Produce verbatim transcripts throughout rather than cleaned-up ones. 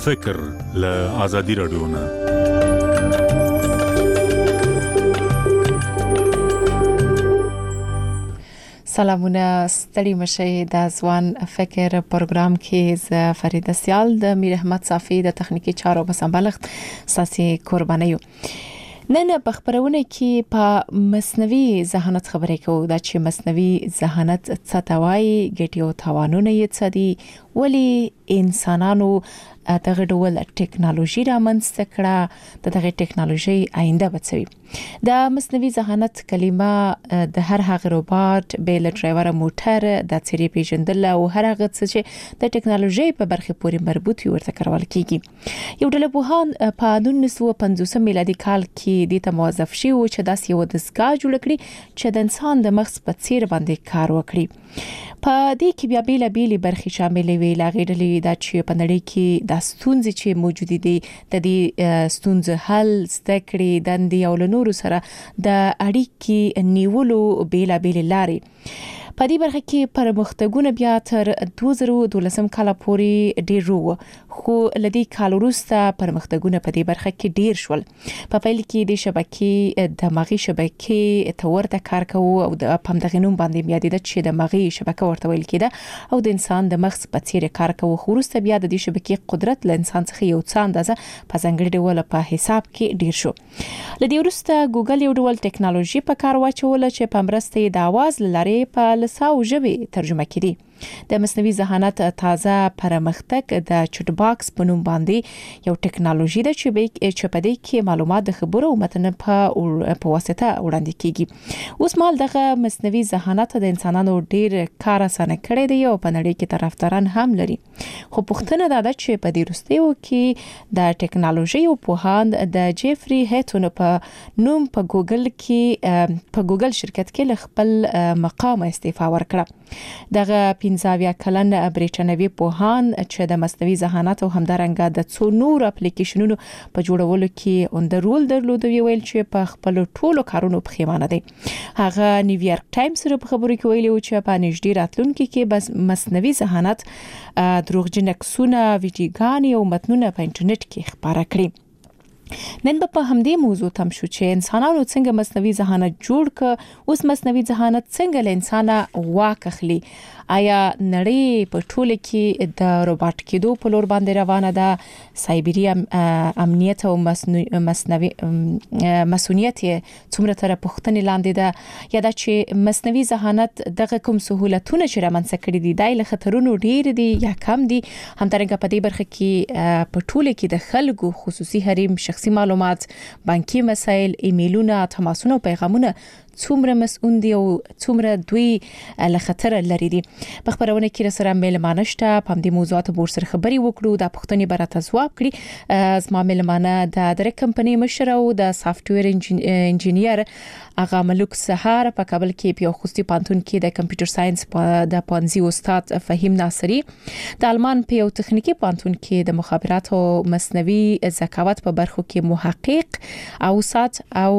فکر له آزادي رادیو نه. سلامونه، ستړي مشئ. د ځوان فکر پروګرام کې ز فریده سیال د میر احمد صافی د تخنیکی چارو په سمبالښت ساسي قرباني یو. نن په خبرونه کې په مصنوعي ذهانت خبرې کوو. دا چې مصنوعي ذهانت څه ته وایي، ګټې او تاوانونه یې څه دي، ولی انسانانو دغه ډول ټیکنالوژي رامنځته کړه، د دغه ټیکنالوژي آینده بچوي. د مصنوعي ذهانت کلمه د هر هغه روباټ، بیل ډرایور موټر، د څیرې پیژندل او هر هغه څه چې د ټیکنالوژي په برخه پورې مربوط وي ورته کارول کیږي. یو ډله پوهان په نولس سوه پنځوس میلادي کال کې د ته موظف شي او چې داسې یو دستګاه جوړ کړي چې د انسان د مغز په څیر باندې کار وکړي. په دې کې بیا بیل بیل برخې شامل وي، لاغې ډلې د چې په نړۍ کې د ستونزې چې موجود دي د دې ستونزې حل ستکړي دندې او نورو سره د اړیکې نیولو بیل بیل لارې. په دې برخه کې پرمختګونه بیا تر دوه زره دولسم کال پورې ډیر وو، خو لدی کال وروسته پرمختګونه په دې برخه کې ډیر شول. په پیل کې د شبکې د مغي شبکې تورته کار کوي او د پمدغنوم باندې بیا د چې د مغي شبکه ورته ویل کېده او د انسان د مغز په څیر کار کوي. خو وروسته بیا د دې شبکې قدرت له انسان څخه یو څه اندازه په ځنګړي ډول په حساب کې ډیر شو. لدی وروسته ګوګل یو ډول ټیکنالوژي په کار واچول چې په مرسته د आवाज لارې په لساو ژبې ترجمه کړي. د مصنوعي ذهانت تازه پرمختګ د چټ باکس په نوم باندې یو ټیکنالوژي ده چې چې په دې کې معلومات د خبرو او متن په په واسطه وړاندې کیږي. اوس مال دغه مصنوعي ذهانت د انسانانو ډیر کار اسانه کړی دی او په نړۍ کې طرفداران هم لري. خو پوښتنه دا ده چې په دې وروستیو کې د ټیکنالوژي او پوهاند د جیفري هیټون په نوم په ګوګل کې په ګوګل شرکت کې خپل مقام استعفا ورکړه. دغه پنځاویا کلن بریټانوي پوهان چې د مصنوعي ذهانت او همدارنګه د څو نور اپلیکیشنونو په جوړولو کې اندر رول درلود، ویل چې په خپل ټولو کارونو پخیمانه دي. هغه نیویارک ټایمز سره په خبرو کې ویلي چې په نږدې راتلونکي کې بس مصنوعي ذهانت دروغجن عکسونه، ویډیوګانې او متنونه په انټرنیټ کې خپاره کړي. نن په همدې موضوع تم شو چې انسانانو څنګه مصنوعي ذهانت جوړ ک، اوس مصنوعي ذهانت څنګه له انسانه واک اخلي. آیا نړۍ په ټوله کې د روباټ کېدو په لور باندې روانه ده؟ سایبری امنیت او مصنوعي مسؤلیت څومره تر پوښتنې لاندې ده، یا دا چې مصنوعي ذهانت دغه کوم سہولتونه چې رامنځته کړي دي د خطرونو ډیر دي یا کم دي؟ همدارنګه په دې برخه کې په ټوله کې د خلکو خصوصي حریم، شخصي معلومات، بانکي مسایل، ایمیلونه، تماسونه او پیغامونه څومره مسؤل دي او څومره دوی له خطر لري دي. په خبرونه کې سره ملمانه شته په دې موضوعات په سر خبري وکړو. د پښتني برته ځواب کړي زما ملمانه د درې کمپنۍ مشر او د سافټویر انجینیر اغا ملک سهار په کابل کې په خوستي پانتون کې د کمپیوټر ساينس په د پانزي استاد فهیم ناصری، د آلمان په یو تخنیکی پانتون کې د مخابرات او مصنوعي ذکاوت په برخو کې محقق او سات او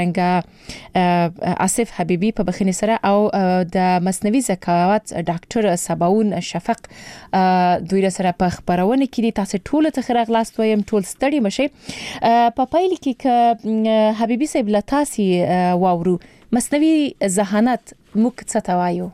همدارنګه آصف حبیبی په بخښنې سره او د مصنوعي ذکاوت ډاکټر سباون شفق دوی سره په خبرونه کې دي. تاسو ټول ته خیر غلاست وایم، ټول ستړي مشه. په پایل کې ک حبیبی صاحب لتاسي واورو مصنوعي ذهانت موږ څه ته وایو؟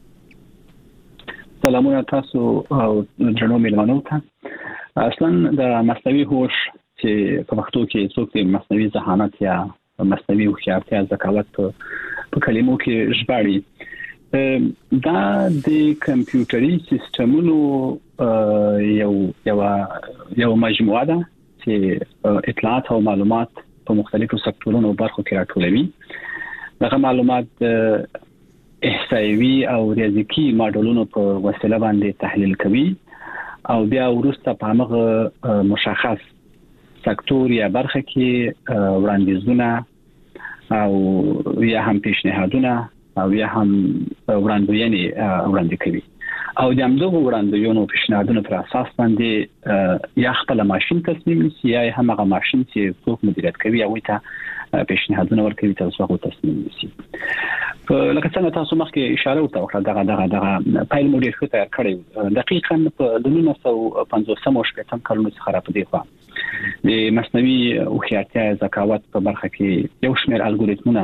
سلامونه تاسو او جنو میلمانو ته. اصلا د مصنوعي هوش چې په پښتو کې څوک د مصنوعي ذهانت یا مصنوعي هوښیارتیا ذکاوت په کلمو کې ژباړي، دا د کمپیوټري سیستمونو یو یو یو مجموعه ده چې اطلاعات او معلومات په مختلفو سکتورونو او برخو کې راټولوي. دغه معلومات احصایوي او ریاضیکي ماډلونو په وسیله باندې تحلیل کوي او بیا وروسته په هغه مشخص سکتور یا برخه کې وړاندیزونه او یا هم پیشنهادونه او یا هم وړاندوینې وړاندې کوي او د همدغه وړاندوینو پیشنهادونو پر اساس باندې یا خپل ماشين تصمیم نیسي یا هم هغه ماشين چې څوک مدیریت کوي او ته پیشنهادونه ورکوي تاسو هغه تصمیم نیسي. لکه څنګه تاسو مخکې اشاره وکړه دغه دغه دغه فایل مو ډیر ښه تیار کړی دقیقاً په نولس سوه پنځوس او شپږم کلونو څخه را پدې خوا د مصنوعي هوښیارتیا ذکاوت په برخه کې یو شمېر الګوریتمونه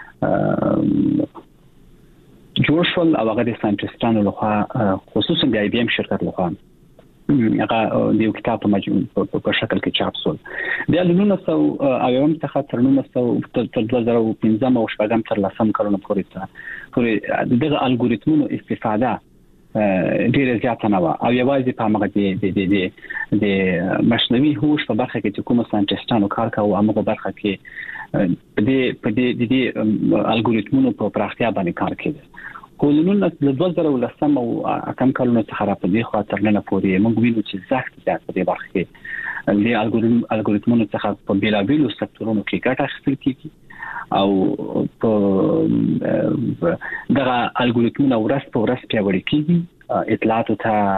جوړ شول او هغه د ساينټیسټانو لخوا خصوصا د آی بي ام شرکت لخوا هغه د یو کتاب په مجموع په شکل کې چاپ شول بیا د نولس سوه او یو څخه تر نولس سوه تر دوه زره او پنځم او شپږم تر لسم کلونو پورې پورې دغه الګوریتمونو استفاده ډیره زیاته نه و او یوازې په هغه د د د د مصنوعي هوش په برخه کې چې کوم ساينټیسټانو کار کاوه هغه برخه کې په دې په دې د الګوریتمونو په پراختیا باندې کار کړي کولونو د دوه زره او لسم او کم کلونو څخه را پدې خو تر نن پورې موږ وینو چې زښت زیات په دې برخه کې د الګوریتم الګوریتمونو څخه په بیلابیلو سکتورونو کې ګټه اخیستل کیږي او په دغه الګوریتمونه ورځ په ورځ پیاوړي کیږي اطلاعاتو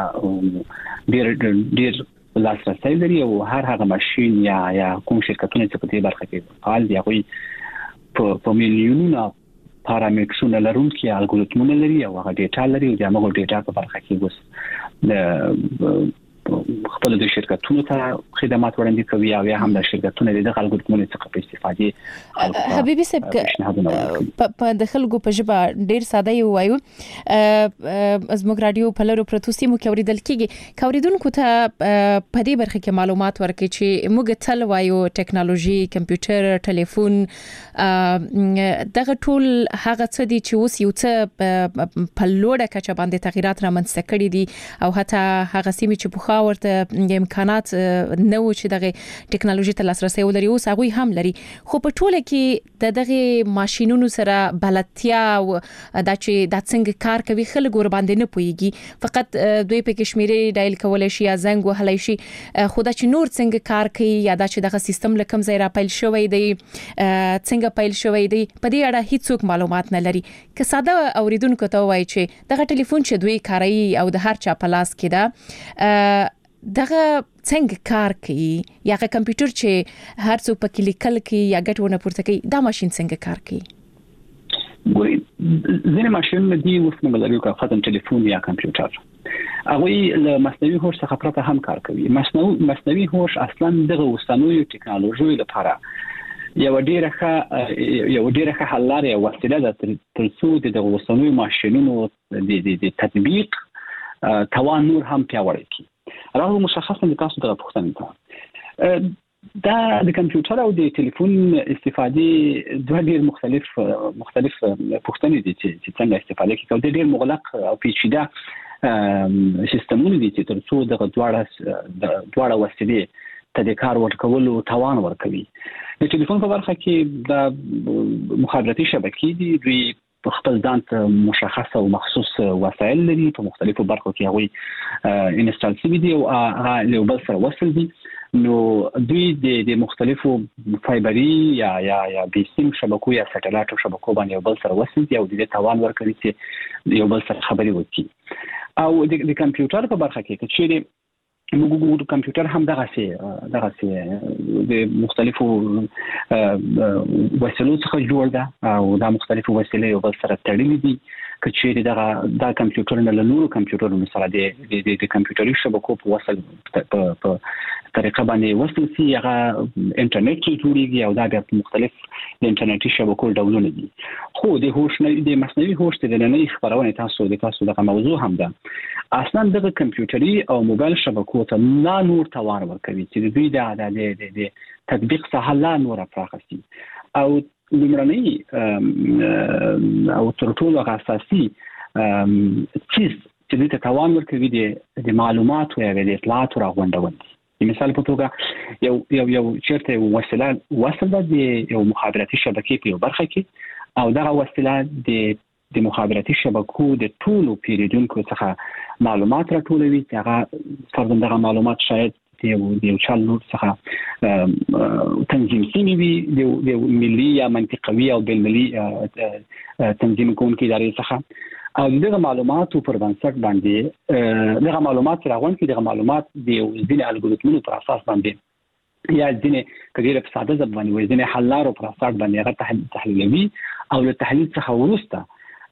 ته ډیر ډیر لاسرسي لري او هر هغه ماشين یا یا کوم شرکتونه چې په دې برخه کې فعال دي هغه په میلیونونو پارامترونه لرونکي الګوریتمونه لري او هغه ډیټا لري او د هغه ډیټا په برخه کې اوس خپل د شرکتونو ته خدمات وړاندې کوي او یا هم د شرکتونو د الګوریتمونو څخه په استفادې حبيبي صاحب په د خلکو په ژبه ډیر ساده یو وایو زموږ رادیو په لورو پروتو سیمو کې اوریدل کیږي کوریدونکو ته په دې برخه کې معلومات ورکړي چې موږ تل وایو ټیکنالوژي کمپیوټر ټلیفون دغه ټول هغه څه دي چې اوس یو څه په لوړه کچه باندې تغیرات رامنځته کړي دي او حتی هغه سیمه چې په ورته امکانات نو چې دغه ټیکنالوژي ته لاسرسي ولري او هغه هم لري خو په ټوله کې د دغه ماشينونو سره بلدتیا او د چې د څنګه کار کوي خلک ور باندې نه پويږي فقط دوی په کشمیري ډایل کولای شي یا زنګ وهلای شي خو دا چې نور څنګه کار کوي یا دا چې دغه سیستم لکم ځای را پیل شوی دی څنګه پیل شوی دی په دې اړه هیڅ معلومات نه لري که ساده اوریدونکو ته وایي چې دغه ټلیفون چې دوی کاروي او د هر چا په لاس کې ده دغه څنګه کار کوي یا کمپیوټر چې هر څو په کلیکل کې یا ګټونه پورته کوي دا ماشين څنګه کار کوي ګوري ځینې ماشينونه دي اوس موږ لرو که خاطر ټلیفون یا کمپیوټر هغه له مصنوعي هوش څخه پرته هم کار کوي مصنوعي مصنوعي هوش اصلا دغه اوسنوي ټیکنالوژي لپاره یو ډیره ښه یو ډیره ښه حل لري او وسیله ده تر څو د دغه اوسنوي ماشينونو د د تطبیق توان نور هم پیاوړی کړي راغلو مشخصا د تاسو د پوښتنې ته دا د کمپیوټر او د ټلیفون استفادې دوه ډیر مختلف مختلف پوښتنې دي چې څنګه استفاده کوي د ډیر مغلق او پیچیده سیستمونه دي چې تر څو د دواړه د دواړه وسیلې ته د کار ورکولو توان ورکوي د ټلیفون په برخه کې د مخابراتي شبکې دي دوی خپل ځان ته مشخص او مخصوص وسایل لري په مختلفو برخو کې هغه انسټال شوي دي او هغه له بل سره وصل دي نو دوی د مختلفو فایبري یا یا یا بیسیم شبکو یا سټلایټ شبکو باندې بل سره وصل دي او د توان ورکوي چې یو بل سره خبري وکړي او د کمپیوټر په برخه کې چې موږ ګورو کمپیوټر هم دغه سي دغه سي د مختلفو وسایلو څخه جوړ ده او دا مختلفو وسایلو یو بل سره تړلې دي کچېری دغه دا کمپیوټر نه له نورو کمپیوټرونو سره د د کمپیوټري شبکو په وصل په طریقه باندې وصل سي هغه انټرنیټ کې جوړیږي او دا د مختلف د انټرنیټي شبکو ډولونه دي خو د هوش نه د مصنوعي هوش د نننۍ خبرونه تاسو د تاسو دغه موضوع هم ده اصلا دغه کمپیوټري او موبایل شبکو ته لا نور توان ورکوي چې دوی د د د تطبیق څخه لا نور پراخسي او لمړنۍ او تر ټولو اساسي چیز چې دوی ته توان ورکوي د معلوماتو یا د اطلاعاتو راغونډول مثال په توګه یو یو یو چیرته وسیله وصل د یو مخابراتي شبکې په برخه کې او دغه وسیله د د مخابراتي شبکو د ټولو پیریدونکو څخه معلومات راټولوي چې هغه فرضاً دغه معلومات شاید د یو چل نور څخه تنظیم شوي وي د ملي یا منطقوي او بین المللي تنظیم کوونکو ادارې څخه او دغه معلوماتو پر بنسټ باندې دغه معلومات راغون کې دغه معلومات د ځینې الګوریتمونو پر اساس باندې یا ځینې کډیره په ساده ځبانی وي ځینې حل لارو پر اساس باندې هغه تحلیلوي او له تحلیل څخه وروسته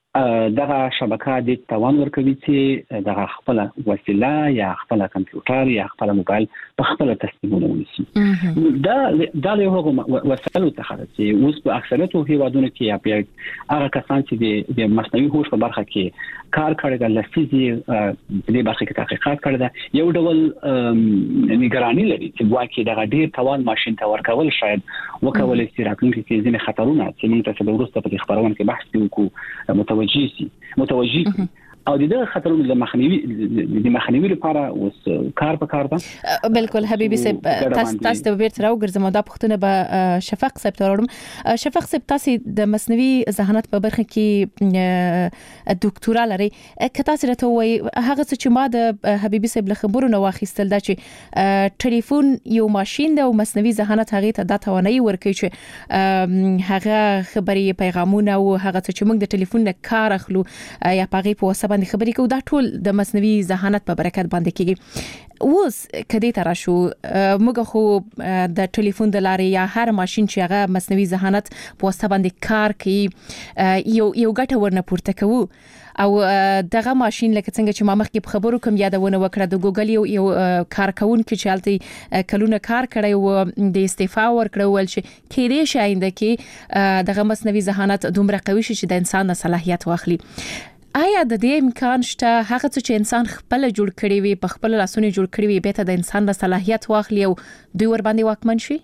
دغه شبکه د توان ورکوي چې دغه خپل وسیله یا خپل کمپیوټر یا خپل موبایل په خپل تسلیمونه ونیسي. دا دا له هغو وسایلو څخه چې اوس په اکثریت هیوادونو کې یا په هغه کسان چې د مصنوعي هوش په برخه کې کار کوي د لسیزي د دې برخه کې تحقیقات کړی دا یو ډول نگرانی لري چې واکې دغه ډیر توان ماشين ته ورکول شاید وکولای شي راتلونکي کې ځینې خطرونه چې موږ ته د وروسته په خبرونه کې بحث وکړو متوجي سي متوجي او د دغه خطرونو د مخنیوي د مخنیوي لپاره اوس کار په کار ده. بالکل حبيبي صاحب تاسو تاسو د بیرته راوګرځم دا پښتنه به شفق صاحب تورم شفق صاحب تاسو د مصنوعي ذهانت په برخه کې ډاکټورا لري که تاسو راته وایي هغه چې ما د حبيبي صاحب له خبرو نو واخیستل دا چې ټلیفون یو ماشين دی او مصنوعي ذهانت هغه ته د توانایي ورکوي چې هغه خبري پیغامونه او هغه چې موږ د ټلیفون نه کار اخلو یا پغې په وسه باندې خبرې کوو دا ټول د مصنوعي ذهانت په برکت باندې کیږي. اوس کدی تر شو موږ خو د ټلیفون د لارې یا هر ماشين چې هغه مصنوعي ذهانت په واسطه باندې کار کوي یو یو ګټه ورنه پورته کوو او دغه ماشين لکه څنګه چې ما مخکې په خبرو کوم یادونه وکړه د ګوګل یو یو کارکون کې چالتي کلونه کار کړی او د استعفا ورکړل ول چې کېدې شاینده کې دغه مصنوعي ذهانت دومره قوي شي چې د انسان صلاحیت واخلي. آیا د دې امکان شته هغه چې انسان خپل جوړ کړی وي په خپل لاسونه جوړ کړی وي به ته د انسان د صلاحیت واخلي او دوی ور باندې واکمن شي؟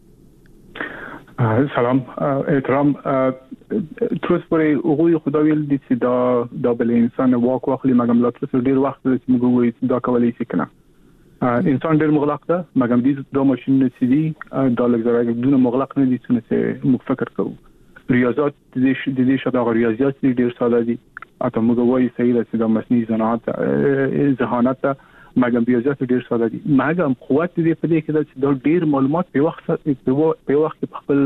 سلام احترام تروس پرې هغه خدای ویل دي چې دا د بل انسان واک واخلي مګم لا تاسو ډیر وخت چې موږ وایو دا کولای شي کنه انسان ډیر مغلق ده مګم دې د ماشين چې دي دا لږه دونه مغلق نه دي چې موږ فکر کوو ریاضات دې دې شته ریاضیات ډیر ساده دي اته موږ وایي صحیح ده چې د مصنوعي ذهانت ذهانت مګم ریاضیات ډیر ساده دي مګم قوت دې په دې کې چې دا ډیر معلومات په وخت په وخت په خپل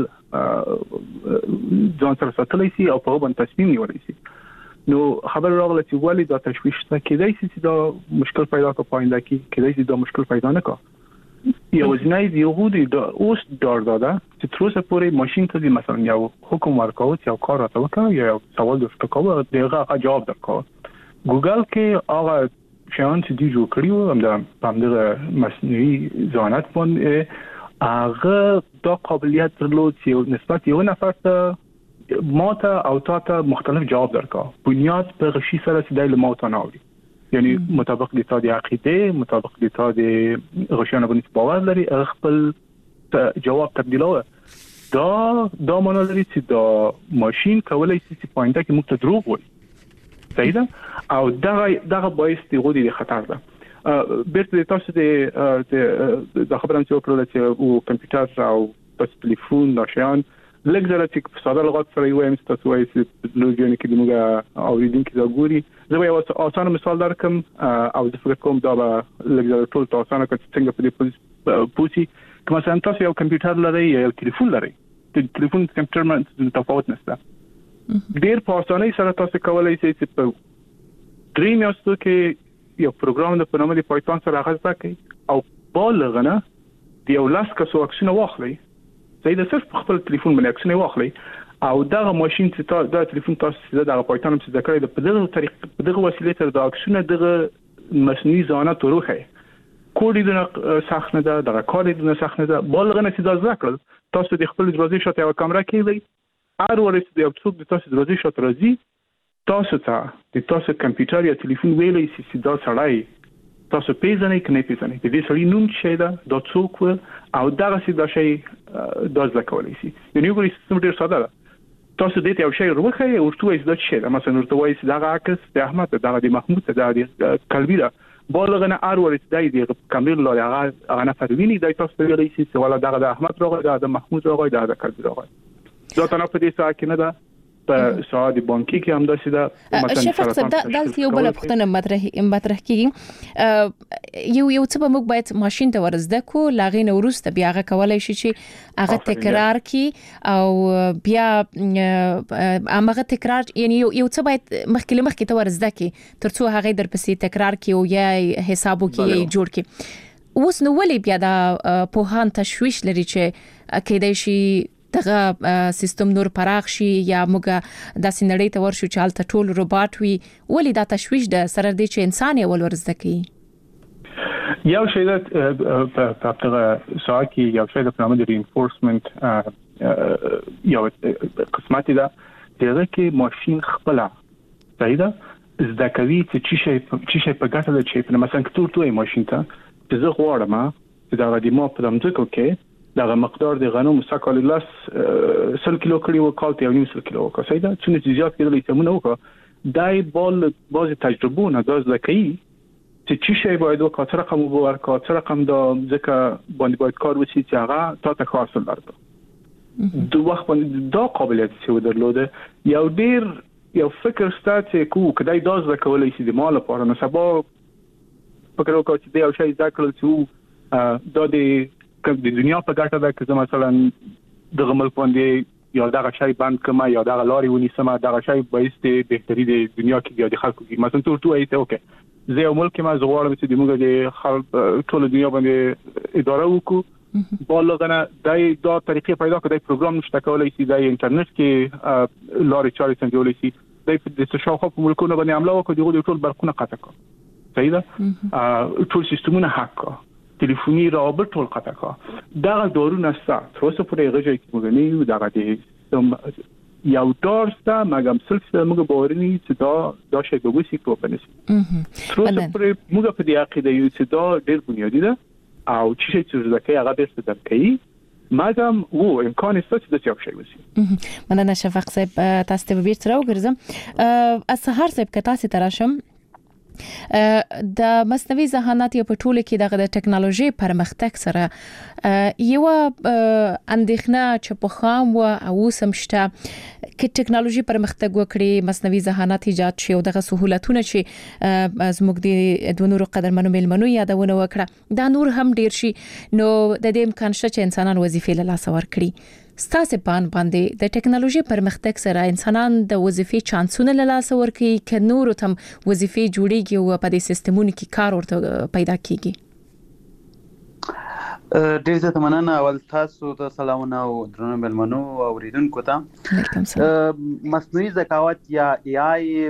ځان سره ساتلی شي او په باندې تصمیم نیولی شي. نو خبر راغله چې ولی دا تشویش ته کېدای شي چې دا مشکل پیدا کوي پاینده کې کېدای شي دا مشکل پیدا نه کوي. یو ځنای دی یو دی دا اوس دار داده چې تر اوسه پورې ماشين ته مثلا یو حکم ورکاوه چې یو کار راته وکړه یا سوال درته کوه دغه جواب درکوه. ګوګل کې هغه شیان چې دی جوړ کړیو هم د پامدغه مصنوعي ذهانت باندې هغه دا قابلیت درلود چې نسبت یو نفر ته ماته او تاسو مختلف جواب درکا بنیاد په غشي سره چې د ماته ناوړي یعنی مطابق د تاسو عقیده مطابق د تاسو غشانه باندې باور لري خپل جواب تبدیلوه دا دا معنی لري چې دا ماشين کولای شي چې پوینټه کې موږ ته دروغ وایي صحیح ده او دا دا باعث دی غوډي د خطر ده بیرته تاسو د د خبرم چې وکړل چې او کمپیوټر او تاسو ټلیفون دا شیان لږ زره چې په ساده لغت سره یو ایم تاسو وایي چې لوګین کې موږ اوریدونکو دا ګوري زه به یو اسانه مثال درکم او د فکر کوم دا به لږ زره ټول تاسو نه کوي څنګه په دې پوسی کوم مثلا تاسو یو کمپیوټر لرئ یا یو ټلیفون لرئ د ټلیفون کمپیوټر باندې تفاوت نشته ډیر په اسانۍ سره تاسو کولای شئ چې په درې میاشتو کې یو پروګرام د پنامه د پایتون سره غږ وکړئ او بالغنه د یو لاس کسو اکسونه واخلئ زه د صرف خپل ټلیفون باندې اکسونه واخلئ او دغه ماشين چې تاسو د ټلیفون تاسو د پایتون په ذکر د په دغه طریقه په دغه وسیله تر د اکسونه دغه مصنوعي ذهانت وروخه کوډ دې سخت نه ده دغه کار دې سخت نه ده بالغنه چې دا ذکر تاسو د خپل دروازې شاته یو کیمرا کېږي هر ورځ د یو څوک د تاسو دروازې شاته راځي تاسو ته د تاسو کمپیوټر یا ټلیفون ویلې چې دا سړی تاسو پیژنئ کنه پیژنئ د دې سړي نوم څه ده دا څوک او دغه څه دا شی د ځکولای شي یعنی یو سیستم ډیر ساده ده تاسو دې ته یو شی ورخه ورته وایي دا څه ده مثلا ورته وایي دا عکس د احمد دا د محمود دا د قلبی ده بالغنه ار ورته دای دی کامل لاره هغه هغه نفر ویني دا تاسو ته ویلای شي چې ولا دا د احمد راغی دا د محمود راغی دا د قلبی راغی دا تنه په دې ساعت کې نه ده په ساعت بانکي کې هم داسې ده مثلا شفق صاحب دلته یو بل پختنه مطرح مطرح کیږي یو یو څه به موږ باید ماشين ته ورزده کو لاغې نو ورسته بیا هغه کولای شي چې هغه تکرار کی او بیا هغه تکرار یعنی یو یو څه باید مخکې مخکې ته ورزده کی ترڅو هغه در پسې تکرار کی او یا حسابو کې جوړ کی اوس نو ولې بیا دا په هان تشويش لري چې کېدای شي دغه سیستم نور پراخ شي یا موږ د سینړې ته ورشو چې الته ټول روباټ وي ولې دا تشويش ده سره د چې انسان یې ول ورزده کوي یو شی د په هغه ساکي یو شی د پرامه د رینفورسمنت یو قسمت ده دغه کې ماشين خپل صحیح ده زده کوي چې شي چې شي په ګټه ده چې مثلا کتور توې ماشين ته چې زه غواړم چې دا غدي ما په دمځکو کې دا مقدار د غنم مسکل لاس سل کیلو کړي او کال ته یو سل کیلو وکړه صحیح ده چې زیات کېدل یې وکړه دای بال باز تجربه نه داز لکې چې چی شی باید وکړه تر رقم ورکړه تر رقم دا ځکه باندې باید کار وشي چې هغه تا ته خاص درته دوه وخت باندې دا قابلیت څه درلوده یو ډیر یو فکر ستاسو کو کدی داز وکولای شي د مال لپاره نو سبا فکر وکړه چې دا یو شی ذکر چې دا د د دنیا په ګټه ده چې مثلا د غمل باندې یا دا شی بند کما یا دا لاري ونی سما دا شی بایسته بهتري د دنیا کې د خلکو کې مثلا ټول ټول ایته اوکې زه یو ملک ما زغوړم چې د موږ د خلک ټول دنیا باندې اداره وکړو بالغنه دای دا طریقې پیدا کړی پروګرام نشته کولای شي د انټرنیټ کې لاري چاري څنګه شي د د شاوخوا په ملکونو باندې عمله وکړي دغه ټول برقونه قطع کړ صحیح ده ټول سیستمونه هک کړ ټلیفوني رابط ټول قطع کړ دا دورونه ست تر اوسه پورې غږی کې موږ نه یو دغه د یو دورسته مګم سلسله موږ باورني چې دا دا شی د وسی کو پنسي تر اوسه پورې موږ په دې عقیده یو چې دا ډېر بنیادی ده او چې چې ځکه هغه به ست درکې مګم وو امکان است چې دا یو شی وسی مننه شفق صاحب تاسو ته بیرته راوګرځم از سهار صاحب که تاسو تراشم د مصنوعي ذهانت په ټوله کې دغه د ټکنالوژي پرمختګ سره یو اندېښنه چې په خام و او سمشته کې ټکنالوژي پرمختګ وکړي مصنوعي ذهانت ایجاد شي او دغه سہولتونه چې زموږ د دونو قدرمنو ملمنو یادونه وکړه دا نور هم ډیر شي نو د دې امکان شته چې انسانان وظیفې له لاس ورکړي ستاسو پان باندې د ټکنالوژي پرمختګ سره انسانان د وظیفې چانسونه له لاس ورکړي ک نور تم وظیفې جوړيږي او په دې سیستمونو کې کار ورته پیدا کیږي ډیر زه مننه اول تاسو ته سلامونه او درنو ملمنو او ریدونکو ته مصنوعي ذکاوت یا ای آی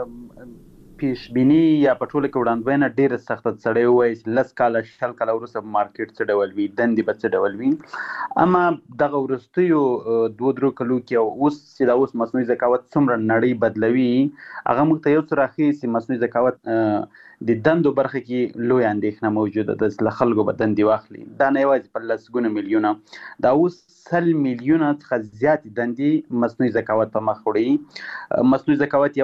پیش بینی یا پټوله کې وړاندوینه ډیره سخت سړی وای لس کاله شل کاله ورسره مارکیټ څه ډول وی دندې به څه ډول وی اما دغه ورستیو دوه درو کلو کې اوس چې دا اوس مصنوعي ذکاوت څومره نړۍ بدلوي هغه موږ ته یو څه راخي چې مصنوعي ذکاوت د دندو برخه کې لوی اندېښنه موجوده ده چې خلکو به دندې واخلي دا نه یوازې په لسګونه میلیونه دا اوس سل میلیونه څخه زیات دندې مصنوعي ذکاوت په مخ وړي مصنوعي ذکاوت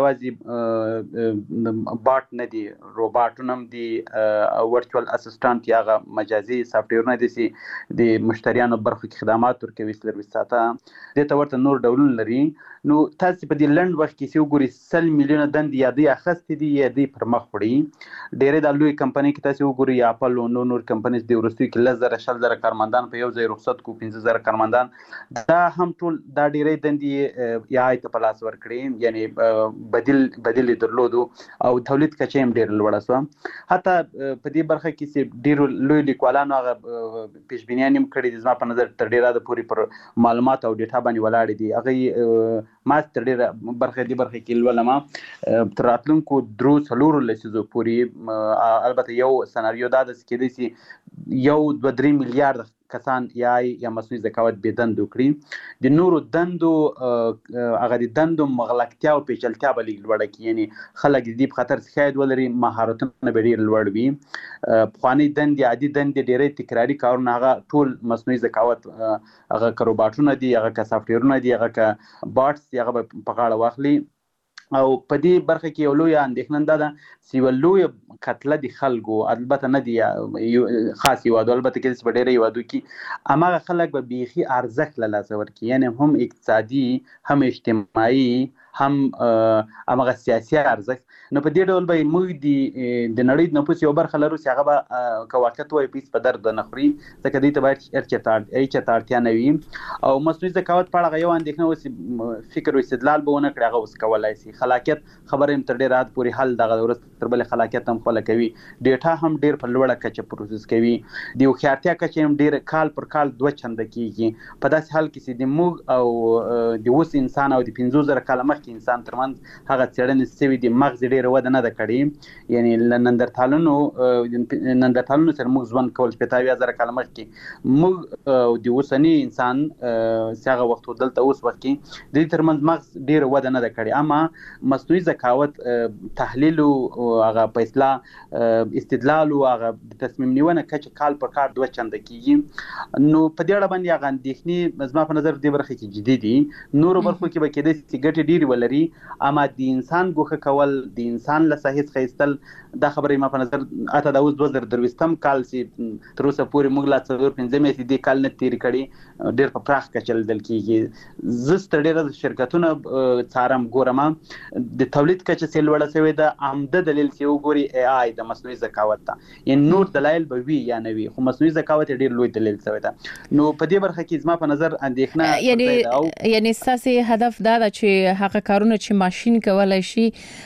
یوازې باټ نه دی روباټونه هم دي ورچوال اسسټانټ یا مجازي سافټویرونه دي چې د مشتریانو برخو کې خدمات ورکوي سرویس ساته د ته ورته نور ډولونه لري نو تاسو په دې لند وخت کې څو ګوري سل میلیونه دندې یا دی اخستې دي یا دی پر مخ وړي ډېرې د لوی کمپنۍ کې تاسو وګوري اپل او نور نور کمپنیز دی ورستي کې لزر شل زره کارمندان په یو ځای رخصت کو پنځه زره کارمندان دا هم ټول دا ډېرې دندې یا ایت په لاس ورکړي یعنی بدیل بدیل درلودو او تولید کچې هم ډېر لوړه سو حتی په دې برخه کې چې ډېر لوی لیکوالانو هغه پیشبینیان هم کړي دي زما په نظر تر ډېره د پوری پر معلومات او ډیټا باندې ولاړ دي هغه ما تر ډېره برخه دي برخه کې ولما تر راتلونکو درو څلورو لسیزو پوری البته یو سناریو دا د سکیدي سي یو دوه درې میلیارډ کسان یا یا مصنوعي ذکاوت به دندو کړی د نورو دندو هغه د دندو مغلقتیا او پیچلتیا به لوړه کی یعنی خلک دې په خطر شاید ولري مهارتونه به ډیر لوړ وي خواني دند عادي دند ډیره تکراری کارونه هغه ټول مصنوعي ذکاوت هغه کاروبارونه دي هغه کا سافټویرونه دي هغه کا باټس هغه په غاړه واخلي او په دې برخه کې یو لوی اندېښنه ده چې ولوی قتل دي خلکو البته نه دي خاص یو البته کې څه ډېر یو کې اما خلک به بيخي ارزښت لاله ورکی یعنی هم اقتصادي هم اجتماعي هم امغه سیاسي ارزښت نو په دې ډول به موږ دي د نړۍ نه پوس یو برخه لرو چې هغه به کواکت وای پیس په درد نه خوري ځکه دې ته باید ارچتار ارچتارتیا نه وي او مصنوعي ذکاوت په اړه یو اندېښنه اوس فکر او استدلال به ونه کړي هغه اوس کولای شي خلاقیت خبره هم تر ډېر رات پورې حل دغه ورست تر بل خلاقیت هم خپل کوي، ډیټا هم ډیر په لوړه کچه پروسس کوي، د هوښیارتیا کچه هم ډیر کال پر کال دوه چنده کیږي. په داسې حال کې چې د موږ او د اوس انسان او د پنځه زره کاله مخکې انسان ترمنځ هغه څېړنې شوي د مغز ډیره وده نه ده کړې، یعنی له نندرتالونو نندرتالونو سره موږ ژوند کول شپېته اویا زره کاله مخکې، موږ د اوسني انسان چې هغه وخت دلته اوس وخت کې د دې ترمنځ مغز ډیره وده نه ده کړې. اما مصنوعي ذکاوت تحلیل او هغه فیصله استدلال او هغه تصمیم نیونه کچه کال پر کال دوه چنده کیږي. نو په دې اړه باندې هغه اندېښنې زما په نظر دې برخه کې جدي دي. نورو برخو کې به کېدای شي ګټې ډېرې ولري، اما د انسان ګوښه کول، د انسان له ساحې څخه ایستل، دا خبره ما په نظر اته د اوس دوه زره درویشتم کال چې تر اوسه پورې موږ لا څلور پنځه میاشتې دې کال نه تېرې کړي ډېر په پراخ کچه لیدل کېږي. زه ستړی ډېره شرکتونه څارم ګورم د تولید کچه چې لوړه شوې ده، عمده دلیل چې وګوري ای آی د مصنوعي ذکاوت ته، یعنې نور دلایل به وي یا نه وي، خو مصنوعي ذکاوت ډېر لوی دلیل شوی ده. نو په دې برخه کې زما په نظر اندېښنه یعنی یعنی ستاسې هدف دا ده چې هغه کارونه چې ماشین کولی شي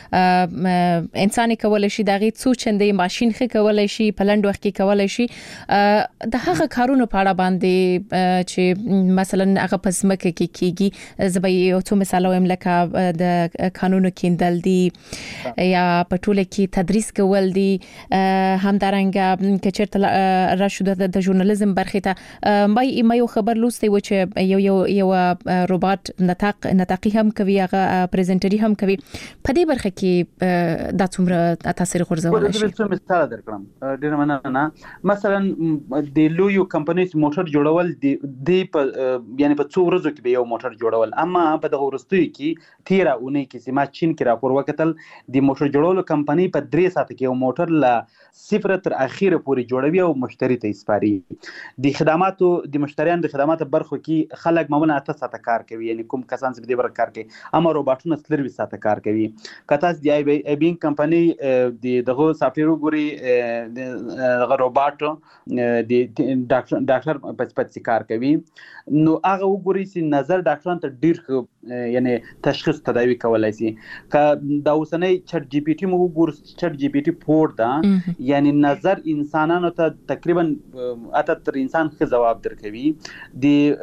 انسان کولی شي د هغې څو چندې ماشین ښه کولی شي په لنډ وخت کې کولی شي، د هغه کارونو په اړه باندې چې مثلا هغه په ځمکه کې کېږي، زه به یو څو مثال وایم لکه د قانونو کیندل دي یا په ټوله کې تدریس کول دي، همدارنګه که چېرته راشو د ژورنالیزم برخې ته ما یو خبر لوستی و چې یو یو یو روباټ نطاق نطاقي هم کوي، هغه پریزنټري هم کوي. په دې برخه کې دا څومره تاثیر غورځولی شي؟ څه مثال درکړم، ډېره مننه. مثلا د لویو کمپنیو موټر جوړول د یعنی په څو ورځو کې به یو موټر جوړول، اما په دغه وروستیو کې تیره اونۍ کې چې ما چین کې راپور وکتل، د موټر جوړولو کمپنۍ په درې ساعته کې یو موټر له صفر تر اخیره پورې جوړوي او مشتری ته سپاري. د خدماتو د مشتریانو د خدماتو برخو کې خلک معمولا اته ساعته کار کوي، یعنی کوم کسان چې په دې برخه کار کوي، اما روباټونه څلرویشت ساعته کار کوي. که تاسو د آی بي ام کمپنۍ د دغه سافټویر وګورئ، دغه روباټ د ډاکټر ډاکټر په صفت کار کوي، نو هغه وګورئ چې نظر ډاکټرانو ته ډېر ښه یعنی تشخیص تداوی کولای شي. که دا اوسنۍ چټ جی پی ټي موږ وګورو، چټ جی پی ټي فور ده، یعنی نظر انسانانو ته تقریبا اته تر انسان ښه جواب درکوي. د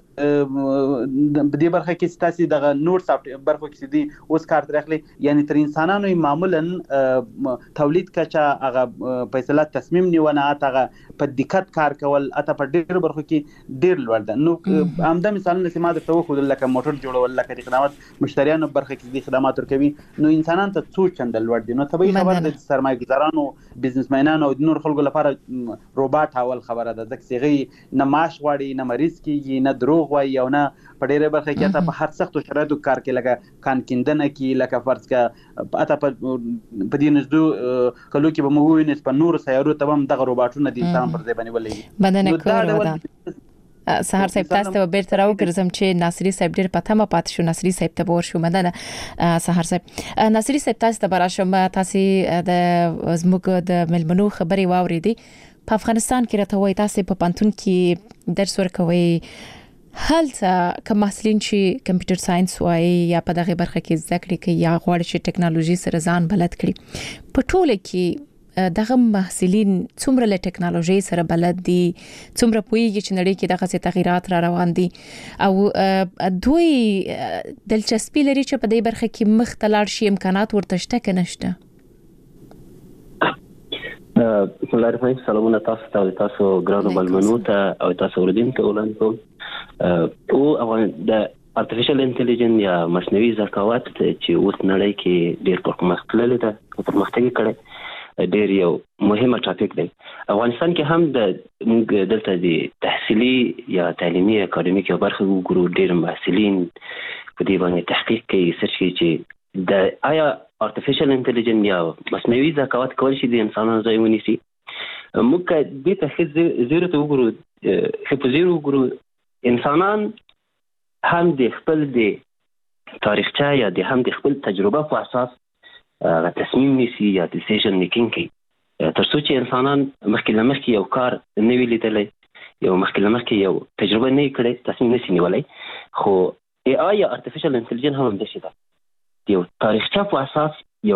په دې برخه کې تاسو دغه نور سافټ برخو کې دي اوس کار ترخلي، یعنی تر انسانانو معمولا تولید کچه هغه فیصله تصمیم نیونه هغه په دقت کار کول اته په ډېر برخو کې ډېر لوړ ده. نو همدا مثالونه چې ما درته وښودل لکه موټر جوړول، لکه د خدمات مشتریانو برخه کې د خدمات ورکوي، نو انسانان ته څو چنده لوړ دي. نو طبیعي خبره ده چې سرمایه‌ګزارانو، بزنسمنانو او د نور خلکو لپاره روباټ اول خبره ده، ځکه چې هغوی نه معاش غواړي، نه مریض کېږي، نه دروغ وایي، او نه په ډېره برخه کې حتی په هر سختو شرایطو کار کوي، لکه کان کیندنه کې، لکه فرض کړه حتی په دې نږدو کلو کې به موږ ووینو په نورو سیارو ته هم دغه روباټونه د انسان پر ځای باندې ولګي. بدنه کور سهار صاحب تاسو ته بیرته راوګرځم چې ناصری صاحب ډېر پته ما پات شو، ناصری صاحب ته ور شو. مدنه سهار صاحب، ناصری صاحب تاسو ته براشم، تاسو د زموږ د ملمنو خبري واوریدي. په افغانستان کې راته وای تاسو په پانتون کې درس ورکوي، هلته کوم محصلین چې کمپیوټر ساينس وایي یا په دغه برخه کې زده کړې کوي یا غواړي چې ټیکنالوژي سره ځان بلد کړي، په ټوله کې دغه محصلین څومره له ټیکنالوژي سره بلد دي، څومره پوهیږي چې نړۍ کې دغه تغیرات را روان دي، او دوی دلچسپي لري چې په دې برخه کې مخ ته لاړ شي، امکانات ورته شته که نشته؟ بسم الله الرحمن الرحیم. سلامونه تاسو ته، تاسو ګرانو ملمنو ته او تاسو اوریدونکو وړاندې کوم. او افغان د ارتفیشل انټيليجنس یا مصنوعي ذکاوت چې اوس نړۍ کې ډېر پرمختللی ده، پرمختګ کړی، ډېر یو مهمه ټاپک دی. افغانستان کې هم د موږ دلته د تحصیلي یا تعلیمي اکاډمیک برخه وګورو، ډېر محصلین په دې باندې تحقیق کوي، سرچ کوي چې د آیا ارتفیشل انټيليجنس یا مصنوعي ذکاوت کول شي د انسانانو ځای ونیسي. موږ دې ته زیرو ته وګورو، چې په زیرو وګورو انسانان هم د خپل د تاریخچه یا د هم د خپل تجربه په اساس تصمیم نیسي یا ډیسیژن میکینګ کوي، تر څو چې انسانان مخکې له مخکې یو کار نه وي لیدلی، یو مخکې له مخکې یو تجربه نه وي کړې، تصمیم نشي نیولی. خو ای آی یا ارتفیشل انټيليجنس هم همداسې ده، یو تاریخچه په اساس یو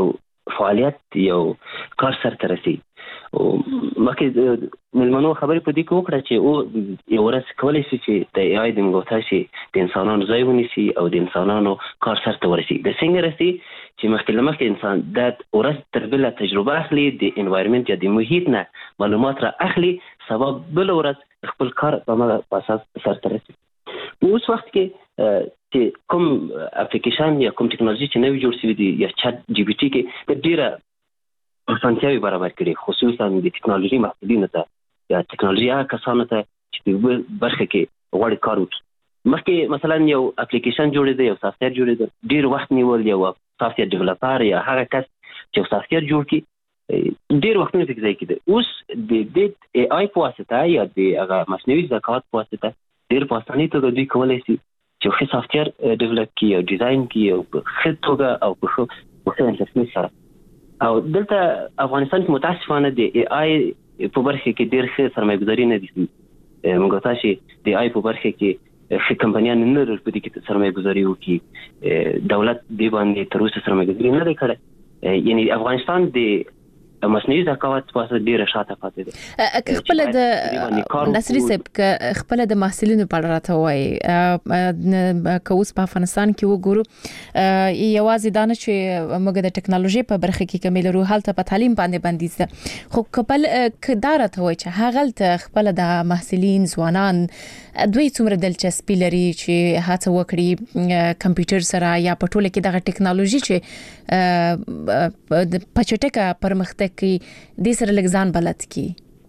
فعالیت یو کار سره رسي او مکه ملمنو خبرې په دې کې وکړه چې او یو ورځ کولای شي چې د ای آی د موږ د انسانانو ځای ونیسي او د انسانانو کار سره ورسي د څنګه رسي چې مخکې لمخکې انسان د ورځ تر بله تجربه اخلي د انوایرمنت یا د محیط نه معلومات را اخلي سبب بل ورځ خپل کار په اساس سره رسي. اوس وخت کې چې کوم اپلیکیشن یا کوم ټکنالوژي چې نوی جوړ شوی دی یا چات جی پی ټي کې د ډیره اسانتیاوي برابر کړي خصوصا د ټکنالوژي محصلینو ته یا ټکنالوژي هغه کسانو ته چې په برخه کې غواړي کار وکړي. مخکې مثلا یو اپلیکیشن جوړېده یو سافټویر جوړېده ډیر وخت نیول یو سافټویر ډیولپر یا هغه کس چې یو سافټویر جوړ کړي ډیر وختونه پکې ځای کېده. اوس د دې ای آی په واسطه یا د هغه مصنوعي ذکاوت په واسطه ډیر په اسانۍ توګه دوی کولی شي چې ښه سافټویر ډیولپ کړي او ډیزاین کړي او په ښه توګه او په ښه انټرفیس سره. او دلته افغانستان کې متاسفانه د ای آی په برخه کې ډیر ښه سرمایه‌ګذاري نه دي. موږ تاسو د ای آی په برخه کې ښه کمپنیان نه لري په دې کې سرمایه‌ګذاري وکړي. دولت دې باندې تر اوسه سرمایه‌ګذاري نه دی کړی. یعنی افغانستان د مصنوعي ذکاوت په اصل ډیره شاته پاتې ده. خپل د نصری صاحب خپل د محصلینو په اړه راته وایي که اوس په افغانستان کې وګورو یوازې دا نه چې موږ د ټکنالوژي په برخه کې کمی لرو هلته په تعلیم باندې بندیز ده خو خپل کدار راته وایي چې هغه خپل د محصلین ځوانان دوی څومره دلچسپي لري چې هڅه وکړي کمپیوټر سره یا په ټوله کې دغه ټکنالوژي چې په چټکه پرمختګ کی د سره لګزان بلد کی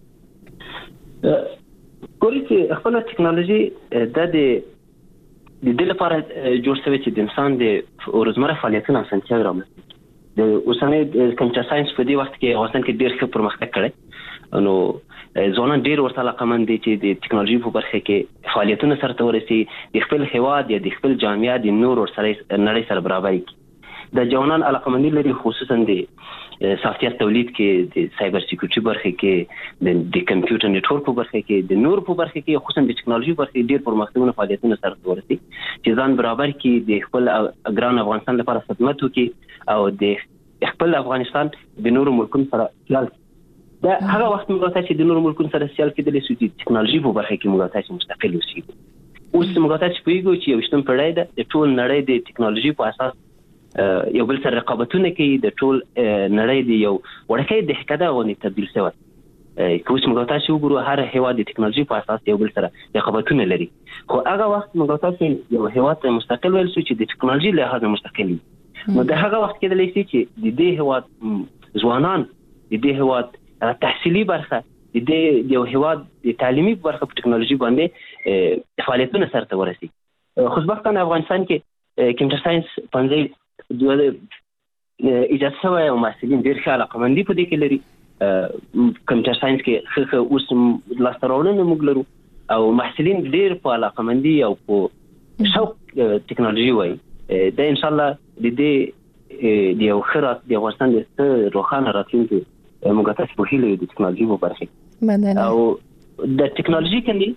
ګوري چې خپل ټکنالوژي د د د لپاره جوړ شوی چې د انسان د روزمره فعالیتونو اسانتیا رامنځته د اوسنۍ کمپیوټر ساينس په دې وخت کې افغانستان کې ډېر ښه پرمختګ کړی نو ځوانان ډېر ورته علاقمند دي چې د ټکنالوژي په برخه کې فعالیتونه سره ورسي د خپل هیواد یا د خپل جامعه د نور سره نړۍ سره برابر کړي. د ځوانان علاقمندي لري خصوصا د سافټویر تولید کې د سایبر سکیورټي برخه کې د کمپیوټر نتورک په برخه کې د نور په برخه کې خصوصا د ټکنالوژي برخه کې ډېر پرمختګونه فعالیتونه سره ورسي چې ځان برابر کې د خپل ګران افغانستان لپاره خدمت وکړي او د خپل افغانستان د نورو ملکونو سره سیال دا هغه وخت موږ ته چې د نورو ملکونو سره سیال کېدل شي د ټکنالوژي په برخه کې موږ ته مستقل اوسو. اوس موږ ته چې پیګو چې یو شتم پړای د ټول نړۍ د ټکنالوژي په اساس یو بل سره رقابتونه کوي د ټول نړۍ دی یو ورکه د حکدا غونې تبدیل شوی که اوس موږ تاسو وګورو هر هیواد د ټکنالوژي په اساس یو بل سره رقابتونه لري خو هغه وخت موږ تاسو یو هیواد مستقل ویل چې د ټکنالوژي له هغه مستقل نو د هغه وخت کې د لسی چې د دې هیواد ځوانان د دې هیواد تحصیلي برخه د دې یو هیواد د تعلیمي برخه په ټکنالوژي باندې فعالیتونه سره ورسي. خوشبختانه افغانستان کې کمپیوټر ساينس پنځه دوه ایجاد شوی او محصلین ډېر ښه علاقمندي په دې کې لري. کمپیوټر ساينس کې ښه اوس لاسته راوړنې موږ لرو او محصلین ډېر په علاقمندي او په شوق ټکنالوژي وایي دا ان شاء الله د دې د یو خیرات د افغانستان د روښانه راتلونکي موږ تاسو په هیله د ټکنالوژي په برخه مننه او د ټکنالوژي کې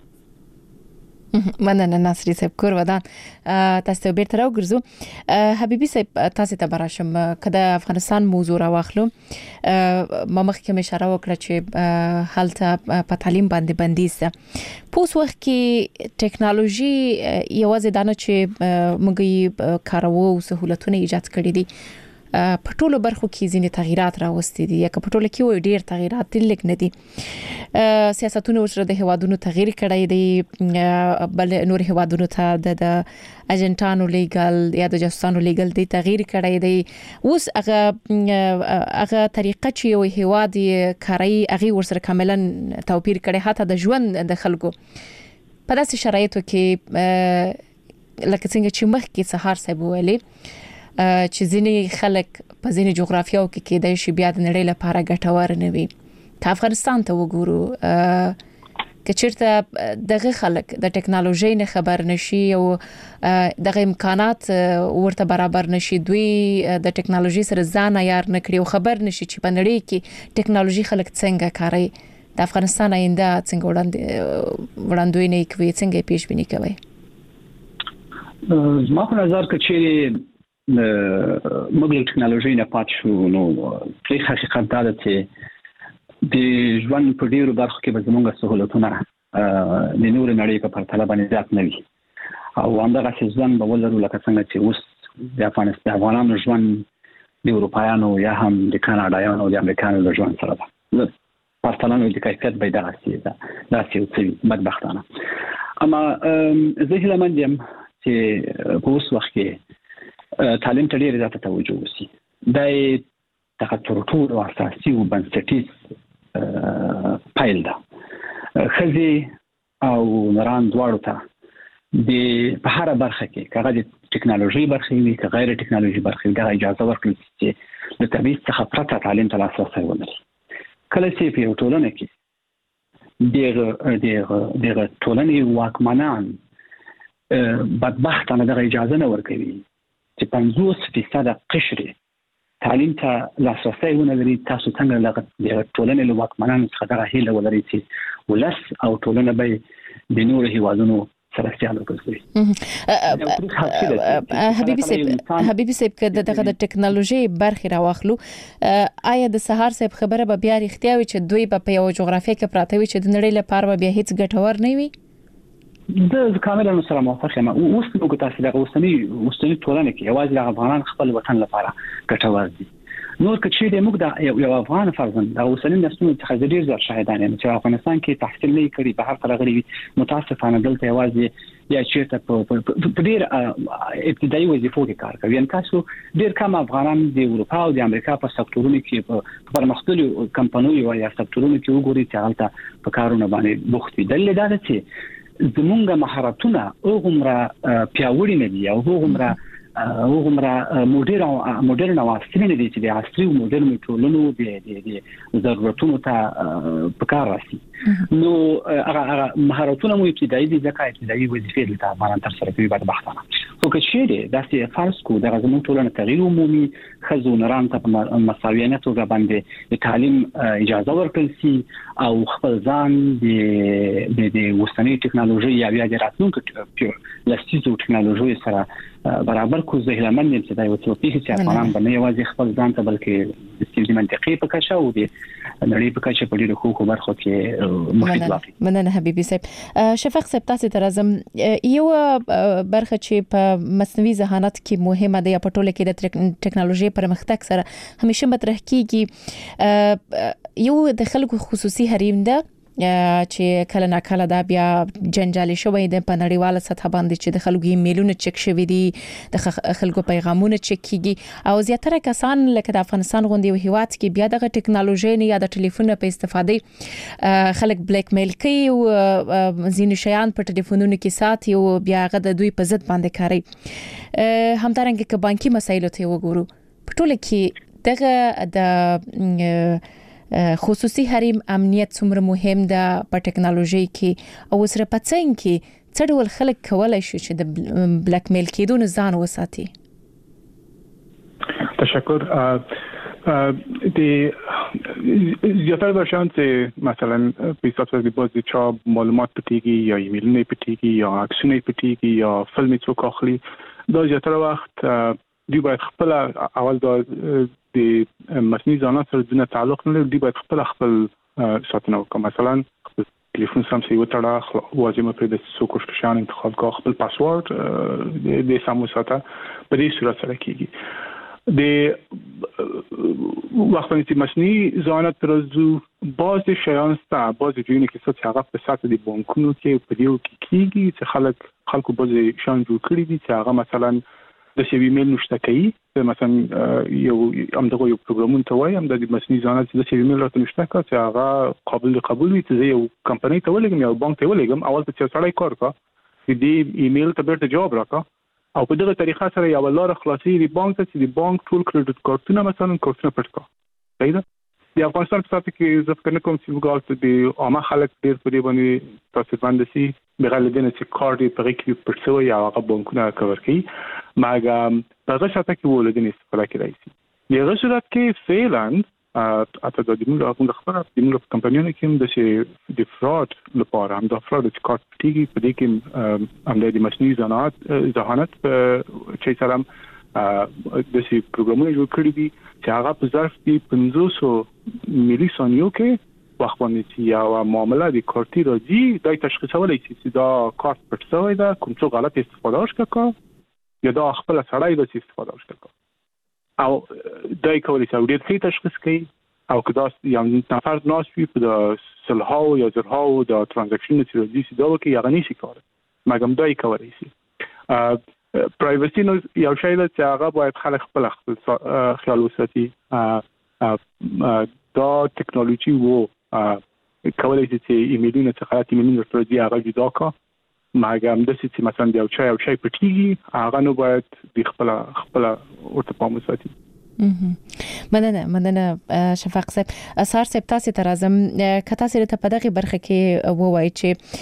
مننه نصری صاحب کور ودان تاسو بیرته راوګرځو حبیبي صاحب تاسو ته براشم کله افغانستان موضوع راوخلو ما مخکې اشاره وکړه چې حالت په تعلیم باندې بندیز ده پوس وخت کې ټکنالوژي یوازې دانه چې موږ کارو او سہولتونه ایجاد کړې دي په ټولو برخو کې ځینې تغیرات راوستي دي یا په ټولو کې وي ډېر تغیرات دي لیک نه دي سیاستونه ورسره د هوادونو تغییر کړی دی بل نور هوادونو ته د اجنټانو لیګل یا د جاسوسانو لیګل دی تغییر کړی دی اوس هغه هغه طریقه چې یو هواد کاری هغه ورسره کاملا توپیر کړي حتی د ژوند د خلکو په داسې شرایطو کې لکه څنګه چې مخکې سهار صاحب ویلي چې ځینې خلک په ځینې جغرافیاو کې کېدای شي بیا د نړۍ لپاره ګټور نه وي. که افغانستان ته وګورو که چیرته دغه خلک د ټکنالوژي نه خبر نشي او دغه امکانات ورته برابر نشي دوی د ټکنالوژي سره ځان عیار نه کړي او خبر نشي چې په نړۍ کې ټکنالوژي خلک څنګه کاروي د افغانستان آینده څنګه وړاندې وړاندوینه کوي څنګه پیش بینی کوي؟ زما په نظر کې چې موږ له ټکنالوژي نه پات شو نو په حقیقت دا ده چې د ژوند په ډیرو برخو کې به زموږ سہولتونه د نور نړۍ په پرتله باندې زیات نه وي او همدغه ژوند به ولرو لکه څنګه چې اوس د افغانستان افغانانو ژوند د اروپایانو یا هم د کاناډایانو او د امریکایانو له ژوند سره ده پرتله د کیفیت به دغه څه ده دا څه بدبختانه اما زه هیله مند یم چې په اوس وخت کې تعلیم ته ډېر زیاته توجه وشي دا د تر ټولو اساسي او بنسټیز پایل ده ښځې او نران دواړو ته د په هر برخه کې هغه د ټکنالوژي برخه وي که غیر ټکنالوژي برخه وي دا اجازه ورکړي چې د تبعیض څخه پرته تعلیم ته لاسرسی ولري کله چې په یو ټولنه کې د د د ټولنې واکمنان بدبختانه دغه اجازه نه ورکوي چې پنځوس فیصد قشر تعلیم ته لاسرسی ونه لري تاسو څنګه د ټولنې له واکمنانو څخه دغه هیله ولري چې ولس او ټولنه به د نورو هیوادونو سره سیال وکړي. حبیبي صاحب حبیبي صاحب کده دغه د ټکنالوژي برخه راوخلو آیا د سهار صاحب خبره به بیا اړتیا وي چې دوی په یو جغرافیه کې پراته وي چې د نړۍ لپاره بیا هیڅ ګټور نه وي؟ د کاملا سره موافق یم. اوس موږ تاسو دغه اوسنی اوسنی ټولنه کې یوازې د افغانان خپل وطن لپاره ګټور دي. نور کچې د موږ د یو افغان فرزند د اوسنی نسلونو څخه ډیر زر شاهدان یم چې افغانستان کې تحصیل نه کړي به هر طرف غړي متاسفانه دلته یوازې یا چیرته په ډیر ابتدایي وظیفو کې کار کوي. ان تاسو ډیر کم افغانان د اروپا او د امریکا په سکتورونو کې په پرمختللو کمپنیو یا سکتورونو کې وګوري چې هلته په کارونه باندې بوخت دي. دلیل دا ده چې زمونږ مهارتونه هغومره پیاوړي نه دي او هغومره هغومره موډرن موډرن او عصري نه دي چې د عصري او موډرن ټولنو د د ضرورتونو ته په کار راسي. نو هغه مهارتونه مو ابتدایي دي ځکه ابتدایي وظیفې د افغانان تر سره کوي بدبختانه. خو که چیرې داسې فرض کو د زموږ ټولنه تغییر عمومي ښځو نرانو ته په مساویانه توګه باندې د تعلیم اجازه ورکړل شي او خپل ځان د د اوسنۍ ټکنالوژي یا بیا د راتلونکو لسیزو ټکنالوژي سره برابر کو زه هیلمن یم چې دا یو څه پیښه چې افغانان باندې یوازې خپل ځان ته بلکې د سیاسي منطقي په کچه او د نړۍ په کچه په ډیرو حقوقو برخو کې مفید واقع. مننه حبیبي صاحب. شفق صاحب تاسو ته راځم. یو برخه چې په مصنوعي ذهانت کې مهمه ده یا په ټوله کې د ټکنالوژي پرمختګ سره همیشه مطرح کیږي یو د خلکو خصوصي حریم ده چې کله نا کله دا بیا جنجالي شوی د پنړیواله سطح باندې چې د خلکو ایمیلونه چک شوی دي د خلکو پیغامونه چک کیږي او زیاتره کسان لکه د افغانستان غوندي هیواد کې بیا د ټکنالوژي نه یا د ټلیفون په استفاده خلک بلیک میل کوي او ځینې شیان په ټلیفونونو کې ساتي او بیا غد دوی په ضد باندې کوي. همدارنګه که بانکي مسایلو ته وګورو په ټوله کې دغه د خصوصي حریم امنیت څومره مهم ده په ټکنالوژي کې او سره پڅنګ کې څه ډول خلک کولای شي چې د بلیک میل کېدو نه ځان وساتي؟ تشکر. د زیاتره ورشان چې مثلا په حساب د بازي چا معلومات پټیږي یا ایمیلونه پټیږي یا عکسونه پټیږي یا فلم څوک اخلي دا زیاتره وخت دی باید خپل اول د د مصنوعي ذهانت سره د تعلق نه لري. دی باید خپل خپل ساتنه وکړي. مثلا خپل ټلیفون سم سي وتړه واجب په د څو کوششان انتخاب کا خپل پاسورد د سمو ساته په دې صورت سره کیږي. د وخت چې مصنوعي ذهانت ترزو باز شیان ستا باز جوړونه کې څه هغه په ساته د بانکونو کې په دیو کې کیږي چې خلک خلکو باز شان جوړ کړی دي چې هغه مثلا د سی وی میل نشته کوي. مثلا یو همدغه یو پروګرامون ته وایم د مصنوعي ذهانت د سی وی میل راته نشته کا چې هغه قابل قبول وي چې یو کمپنی ته ولګم یا بانک ته ولګم اول ته چې سړی کار کا دې ایمیل ته بیرته جواب راکا او په دغه طریقه سره یو لار خلاصي دی بانک ته چې دی بانک ټول کریډټ کارتونه مثلا کارتونه پټ کا. صحیح ده. د افغانستان په ساتھ کې زه فکر نه کوم چې وګورئ د عامه خلک ډیر په دې باندې تاسو باندې سي بغیر لدې نه چې کارت په کې پټ شوی یا هغه بانکونه کور کوي مګر په هغه ساتھ کې ولودي نه استفاده کوي. د هغه صورت کې فعلاً اته د دې موږ د خبره د موږ په کمپنیونو کې د شي د فراډ لپاره هم د فراډ چې کارت تیږي په دې کې هم د مصنوعي ذهانت ذهانت چې سلام د سي پروګرامونه جوړ کړی دي چې هغه په ظرف کې پنځوس ملي ثانیو کې وخت باندې چې یو معامله د کارتي راځي دا تشخیصولای شي چې دا کارت پټ شوی دا کوم څه غلط استفاده وکړه یا دا خپل سړی د استفاده وکړه او دای کولای شي ډېر ښه تشخیص کوي او که دا یو نفر ناس وي په د سلهاو یا زرهاو د ترانزاکشن چې راځي چې دا وکړي هغه نشي کولای مګم دای کولای شي پرایوسی نو یو شی دی چې هغه باید خلک خپل خیال وساتي دا ټکنالوژي وو کولای شي چې ایمیلونه څخه غلط ایمیلونه راځي هغه جدا کا مګم د چې مثلا یو شی یو شی پټیږي هغه نو باید د خپل خپل ورته پام وساتي. مننه مننه شفاق صاحب. اسار صاحب تاسو ته راځم که تاسو ته په دغه برخه کې ووایي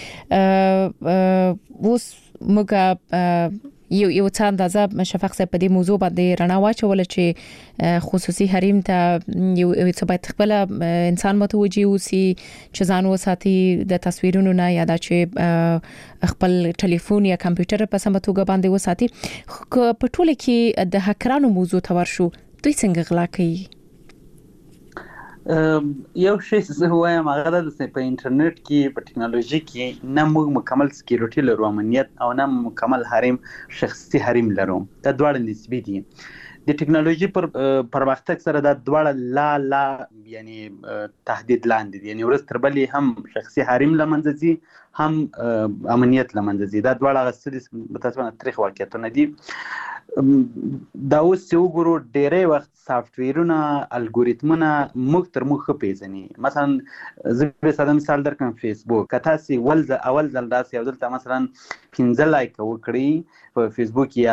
چې اوس موږ یو یو څه اندازه شفاق صاحب په دې موضوع باندې رڼا واچول چې خصوصي حریم ته یو څه باید خپل انسان متوجي اوسي چې ځان وساتي د تصویرونو نه یا د چې خپل ټلیفون یا کمپیوټر په سم توګه باندې وساتي. په ټوله کې د هکرانو موضوع ته ورشو دوی څنګه غلا کوي؟ یو شی زه وایم هغه د په انټرنیټ کې په ټکنالوژي کې نه موږ مکمل سکیورټي لرو امنیت او نه مکمل حریم شخصي حریم لرو دا دواړه نسبی دي. د ټکنالوژي پر پرمختګ سره دا دواړه لا لا یعنی تهدید لاندې دي یعنی ورځ تر بلې هم شخصي حریم لمنځه ځي هم امنیت لمنځه ځي دا دواړه غسري متاسفانه تاریخ واقعیتونه دي. دا اوس یو ګورو ډېرې وخت سافټویرونه الګوریتمونه موږ تر موږ پیژني مثلا زه به ساده مثال درکم فیسبوک که تاسو ول اول ځل داسې یو دلته مثلا پنځه لایک وکړي په فیسبوک یا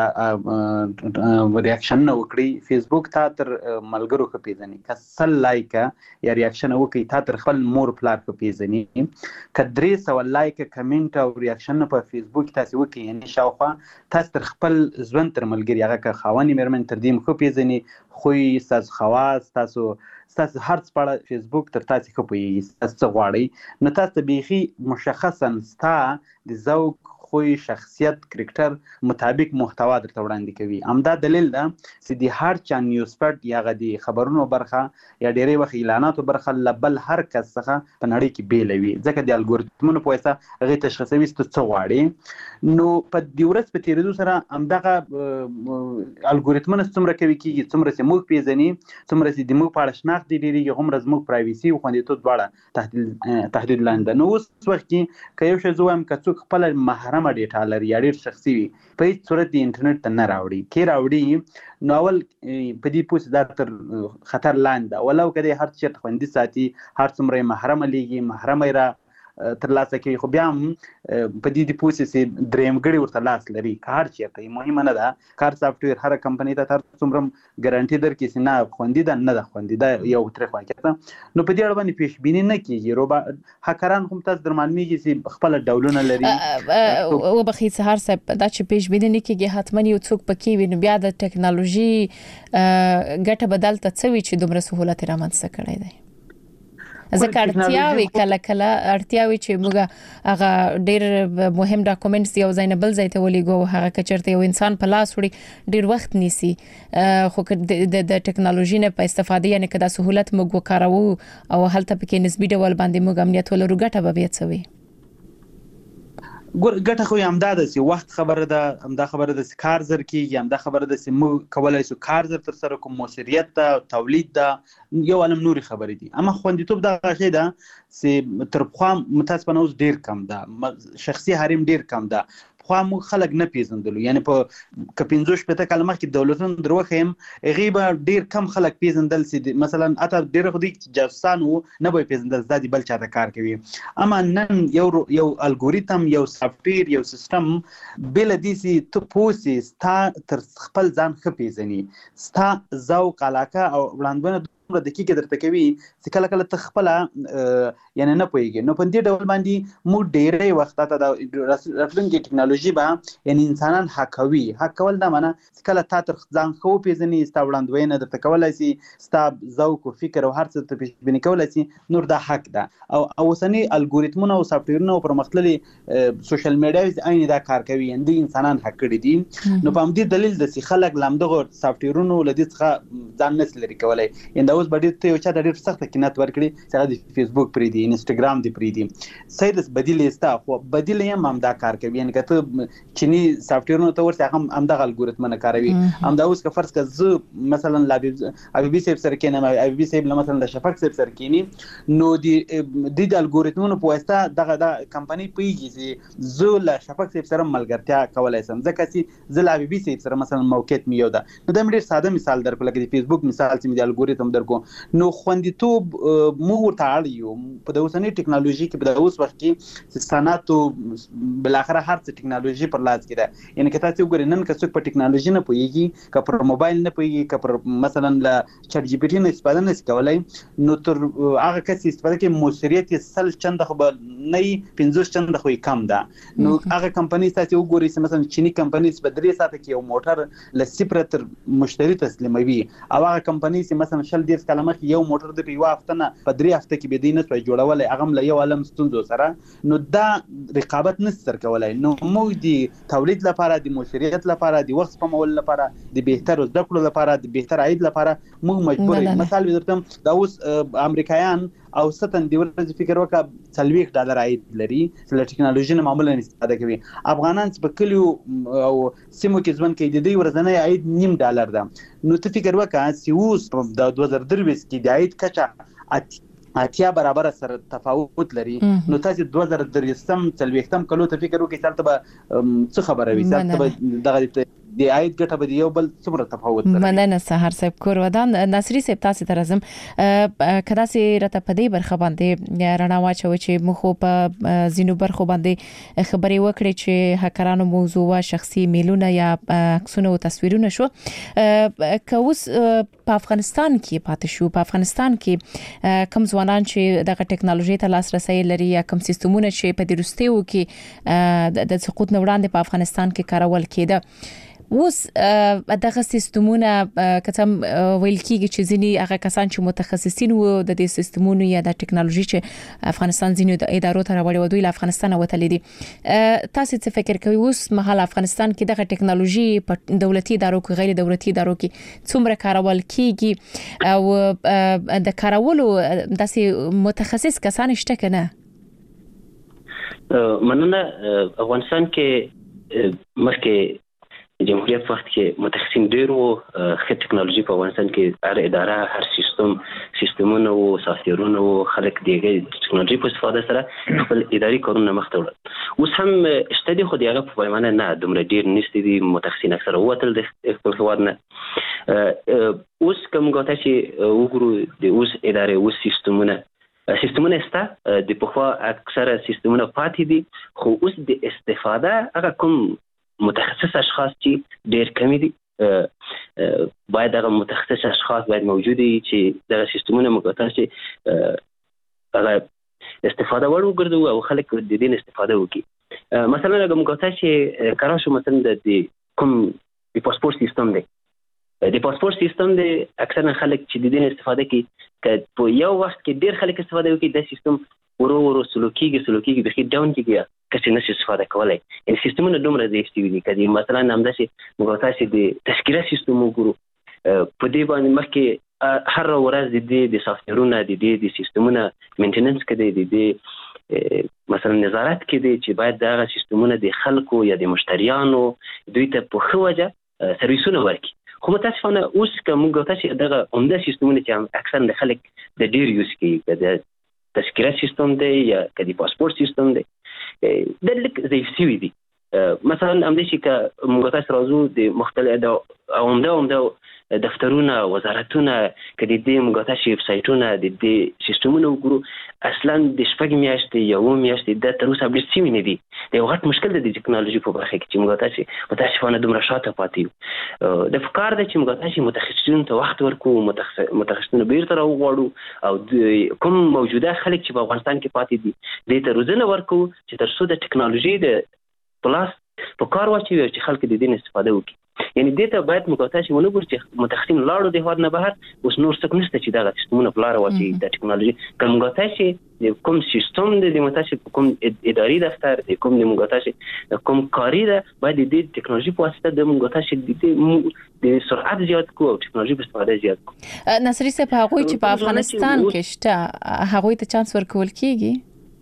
ریاکشن نه وکړي فیسبوک تا تر ملګرو خو پیژني که سل لایک یا ریاکشن وکړي تا تر خپل مور پلار خو پیژني که درې سوه لایک کمنټ او ریاکشن په فیسبوک تاسو وکړي یعنی شاوخوا تاسو تر خپل ژوند تر ملګری هغه که خاوني مېرمن تر دې خو پیژني خوې تاسو خواص تاسو تاسو هر څه په فیسبوک تر تاسو خو پیږي تاسو غواړئ نو تاسو بيخي مشخصا ستا د ذوق خوې شخصیت کرکټر مطابق محتوا درته وړاندې کوي. همدا دلیل ده چې د هر چا نیوز پټ یا غدي خبرونو برخه یا ډېرې وخت اعلاناتو برخه لبل هر کس څخه په نړۍ کې بیلوي ځکه د الګوریتمونو په واسطه هغه تشخیصوي چې څه غواړي نو په دې ورځ په تیریدو سره همدغه الګوریتمونه څومره کوي کیږي څومره چې موږ پیژني څومره چې د موږ په اړه شناخت دي ډېری هم زموږ پرایویسي او خوندیتوب دواړه تهدید تهدید لاندې نو اوس وخت کې که یو شی زوم که څوک خپل محرم ډیټا لري یا ډېر شخصي وي په هیڅ صورت د انټرنیټ ته نه راوړي کې راوړي نو اول په دې پوسټ دا تر خطر لاندې ولو کده هر چیرته خوندي ساتي هر څومره محرم لګي محرم را تر لاسه کوي خو بیا هم په دې د پوسټ سي دریم غړي ورته لاس لري کار چیرته مهمه نه ده کار سافټویر هر کمپنی ته تر څومره ګارانټي درکې سي نه خوندي ده نه ده خوندي ده یو تر خو کېته نو په دې اړه باندې پیش بینی نه کیږي روبا هکران هم تاسو درمانمیږي چې خپل ډولونه لري او بخي سهار صاحب دا چې پیش بینی نه کیږي حتمن یو څوک پکې وي نو بیا د ټکنالوژي ګټه بدلته څوي چې دومره سہولت رامنځته کړی دی ځکه اړتیاوي کله کله اړتیاوي چې موږ هغه ډېر مهم ډاکومېنټس یو ځای نه بل ځای ته ولېګو هغه کچرته یو انسان په لاس وړي ډېر وخت نیسي خو د ټکنالوژي نه په استفاده یعنی کدا سہولت موږ وکړو او هلته پکې نسبی ډول باندې موږ امنیت ولرو ګټه به وي ګور ګټه خو همدا ده چې وخت خبره ده همدا خبره ده چې کار زر کیږي همدا خبره ده چې موږ کولای شو کار زر تر سره کوم موثریت ده تولید ده یو علم نوري خبرې دي اما خوندیتوب دا شی ده چې تر خو متاسفانه اوس ډیر کم ده شخصي حریم ډیر کم ده خو موږ خلک نه پیژندلو یعنی په کپینځوش په کلمه کې دولتونو دروخه هم غیبه ډیر کم خلک پیژندل چې مثلا اته ډیر خو دي جاسانو نه به پیژندل د بل چا کار کوي اما نن یو یو الګوریتم یو سافټویر یو سیستم بل دي چې ته پوسې ستا تر خپل ځان خپې ځنی ستا ذوق علاقه او وړاندوینه دومره دقیقه درته کوي چې کله کله ته خپله یعنې نه پوهېږې. نو په دې ډول باندې موږ ډېری وخت ته د راتلونکې ټکنالوژي به یعنې انسانان حقوي. حق کول دا معنی چې کله تا تر ځان ښه وپېژني، ستا وړاندوینه درته کولی شي، ستا ذوق و فکر او هر څه درته پېشبیني کولی شي، نور دا حق ده. او اوسني الګوریتمونه او سافټویرونه او پرمختللي سوشل میډیا عین دا کار کوي، یعنې دوی انسانان حق کړي دي. نو په همدې دلیل د چې خلک له همدغو سافټویرونو له دې څخه ځان نشي لرې کولی. یعنې دا اوس به ډېر ته یو چا ته ډېر سخته قناعت ورکړي چې هغه د فیسبوک پرېږدي، انسټاګرام دې پرېږدي. صحیح ده، بدیل یې شته، خو بدیل یې هم همدا کار کوي. یعنې که ته چیني سافټویرونو ته ورسې، هغه هم همدغه الګوریتمونه کاروي. همدا اوس که فرض کړه زه مثلا له حبیبي صاحب سره کښېنم، حبیبي صاحب له مثلا له شفق صاحب سره کښېني، نو د د الګوریتمونو په واسطه دغه د کمپنۍ پوهېږي چې زه له شفق صاحب سره ملګرتیا کولی شم، ځکه چې زه له حبیبي صاحب سره مثلا موقعیت مې یو ده. نو دا مې ډېر ساده مثال درکړو، لکه د فیسبوک مثال چې مې د الګوریتم درکو. نو خوندیتوب موږ ورته اړ یو په د اوسنۍ ټکنالوژي کې، په د اوس وخت کې صنعت او بالاخره هر څه ټکنالوژي پر لاس کې ده. یعنې که تاسو وګورئ نن که څوک په ټکنالوژي نه پوهېږي، که پر موبایل نه پوهېږي، که پر مثلا له چټ جي پي ټي نه استفاده نشي کولی، نو تر هغه کس چې استفاده کوي مؤثریت یې سل چنده خو به نه وي، پنځوس چنده خو یې کم ده. نو هغه کمپنۍ تاسو وګورئ چې مثلا چیني کمپنۍ چې په درې ساعته کې یو موټر له صفره تر مشتري تسلیموي، او هغه کمپنۍ چې مثلا شل دېرش کاله مخکې یو موټر د په یوه هفته نه په درې هفته کې به دوی نه سوی جوړولی، هغه هم له یو عالم ستونزو سره. نو دا رقابت نشي سر کولی. نو موږ د تولید لپاره، د مؤثریت لپاره، د وخت سپمولو لپاره، د بهترو زده کړو لپاره، د بهتر عاید لپاره موږ مجبور یو. مثال به درته دا اوس امریکایان او ستن دی ورځ فکر وکړه څلوېښت ډالر عاید لري چې له ټکنالوژي نه معمولا استفاده کوي. افغانان چې په کلیو او سیمو کې ژوند کوي، د دوی ورځنی عاید نیم ډالر ده. نو ته فکر وکړه چې اوس د دوه زره درویشت کې د عاید کچه اتیا برابر سره تفاوت لري. نو تاسو دوه زره درویشتم څلوېښتم کلو ته فکر وکړئ، هلته به څه خبره وي، هلته به دغه د عاید ګټه به د یو بل څومره تفاوت لري. مننه سهار صاحب کور ودان. ناصري صاحب تاسو ته راځم، که داسې راته په دې برخه باندې رڼا واچوي چې موږ خو په ځینو برخو باندې خبرې وکړې چې هکرانو موضوع وا شخصي میلونه یا عکسونه او تصویرونه شو، که اوس په افغانستان کې پاتې شو، په افغانستان کې کم ځوانان چې دغه ټکنالوژي ته لاسرسي لري یا کم سیستمونه چې په دې وروستیو کې د سقوط نه وړاندې په افغانستان کې کارول کېده، اوس دغه سیستمونه کتم ویل کېږي چې ځینی هغه کسان چې متخصصین وو د دې سیستمونو یا د ټکنالوژي چې افغانستان ځینو د ادارو ته راوړي و، دوی له افغانستان وتلي دي. تاسو څه فکر کوئ اوس مهال افغانستان کې دغه ټکنالوژي په دولتي ادارو کې، غیر دولتي ادارو کې څومره کارول کېږي او د کارولو داسې متخصص کسان شته که نه؟ مننه. افغانستان کې مخکې جمهوریت په وخت کې متخصصین ډېر وو. ښه ټکنالوژي په افغانستان کې هر اداره، هر سیستم، سیستمونه وو، سافټویرونه وو، خلک د هغې ټکنالوژي په استفاده سره خپل اداري کارونه مخته وړل. اوس هم شته دي، خو د هغه په پیمانه نه، دومره ډېر نشته دي. متخصصین اکثره ووتل د خپل هېواد نه. اوس که موږ تاسې وګورو د اوس ادارې، اوس سیستمونه سیستمونه شته، د پخوا اکثره سیستمونه پاتې دي، خو اوس د استفاده هغه کوم متخصص اشخاص چې ډېر کمی دي، باید هغه متخصص اشخاص باید موجود وي چې دغه سیستمونه موږ تاسې هغه استفاده وړ وګرځوو او خلک د دې استفاده وکړي. مثلا اگر موږ تاسې کار شو، مثلا د کوم د پاسپورت سیستم دی، د پاسپورت سیستم دی اکثرا خلک چې د دې استفاده کوي، که په یو وخت کې ډېر خلک استفاده وکړي، دا سیستم ورو ورو سلو کېږي سلو کېږي بخي ډاون کېږي، کسي نشي استفاده کولی. یعنې سیستمونه دومره ضعیف شوي دي. که مثلا همداسې موږ تاسې د تذکره سیستم وګورو، په دې باندې مخکې هر ورځ د دې د سافټویرونه د دې د سیستمونه مینټیننس کې دی، د دې مثلا نظارت کې دی چې باید دغه سیستمونه د خلکو یا د مشتریانو دوی ته په ښه وجه سرویسونه ورکړي. خو متاسفانه اوس که موږ تاسې دغه عمده سیستمونه چې اکثر د خلک د ډېر یوز کوي، که د تذکره سیستم دی یا که د پاسپورت سیستم دی، دا لږ ضعیف شوي دي. مثلا همداسې که موږ تاسې راځو د مختلف د عمده عمده دفترونه، وزارتونه، که د دې موږ تاسې ویب سایټونه، د دې سیستمونه وګورو، اصلا د شپږ میاشتې یو میاشتې د تر اوسه اپډیټ شوی نه دي. د یو غټ مشکل د ټکنالوژي په برخه کې چې موږ تاسو متاسفانه دومره شاته پاتې یو. د فکر د چې موږ تاسو متخصصینو ته وخت ورکو، متخصصینو بیرته راوغواړو او کوم موجوده خلک چې په افغانستان کې پاتې دي د ته روزنه ورکو چې تر څو د ټکنالوژي د پلاس په کار واچوي چې خلک د دې استفاده وکړي. یعنی دې ته باید موږ تاسو ونه ګورو چې متخصصین لاړو د هواد نه بهر اوس نور څه نشته چې دا سیستمونه پلار واچي د ټکنالوژي کوم تاسو کوم سیستم د متاسف کوم اداري دفتر د کوم د موږ تاسو کوم کاری ده باید د ټکنالوژي په واسطه د موږ تاسو د سرعت زیات کو او ټکنالوژي په استفاده زیات کو. نصری صاحب هغه چې په افغانستان کې شته هغه ته چانس ورکول کیږي؟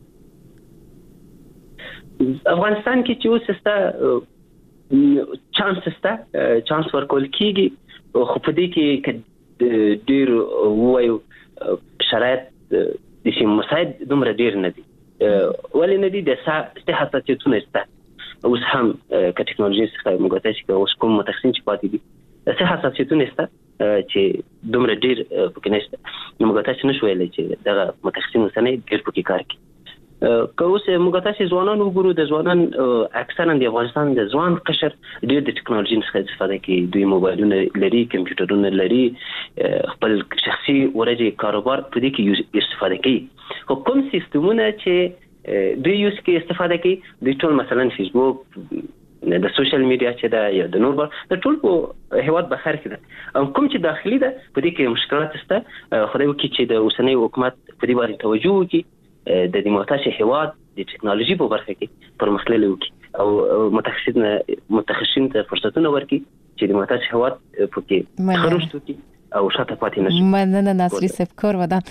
افغانستان کې چې اوس ستا چانس ستا چانس ورکول کیږي خو په دې کې ډیر وایو شرایط د شي مساعد دومره ډیر نه دي. ولې نه دي؟ د صحت حساسیتونه ستا اوس هم که ټکنالوژي څخه موږ تاسو کې اوس کوم متخصصین چې پاتې دي صحت حساسیتونه ستا چې دومره ډیر پکې نشته. نو موږ تاسو نشو ویلای چې دا متخصصین سره ډیر پکې کار کوي. که اوس موږ تاسو ځوانان وګورو د ځوانان اکثرا د افغانستان د ځوان قشر ډېر د ټکنالوژي څخه استفاده کوي. دوی موبایلونه لري، کمپیوټرونه لري، خپل شخصي ورځي کاروبار په دې کې استفاده کوي. خو کوم سیستمونه چې دوی یوز کې استفاده کوي دوی ټول مثلا فیسبوک د سوشل میډیا چې دا یا د نور بر د ټول په هیواد بخیر کې ده او کوم چې داخلي ده په دې کې مشکلات شته. خدای وکړي چې د اوسنۍ حکومت په دې باندې توجه وکړي د دې متاسف هیواد د ټکنالوژي په برخه کې پرمختللی وکړي او متخصصین متخصصین ته فرصتونه ورکړي چې د متاسف هیواد په کې خروج وکړي او شاته پاتې نشي. مننه نصری صاحب کور ودان.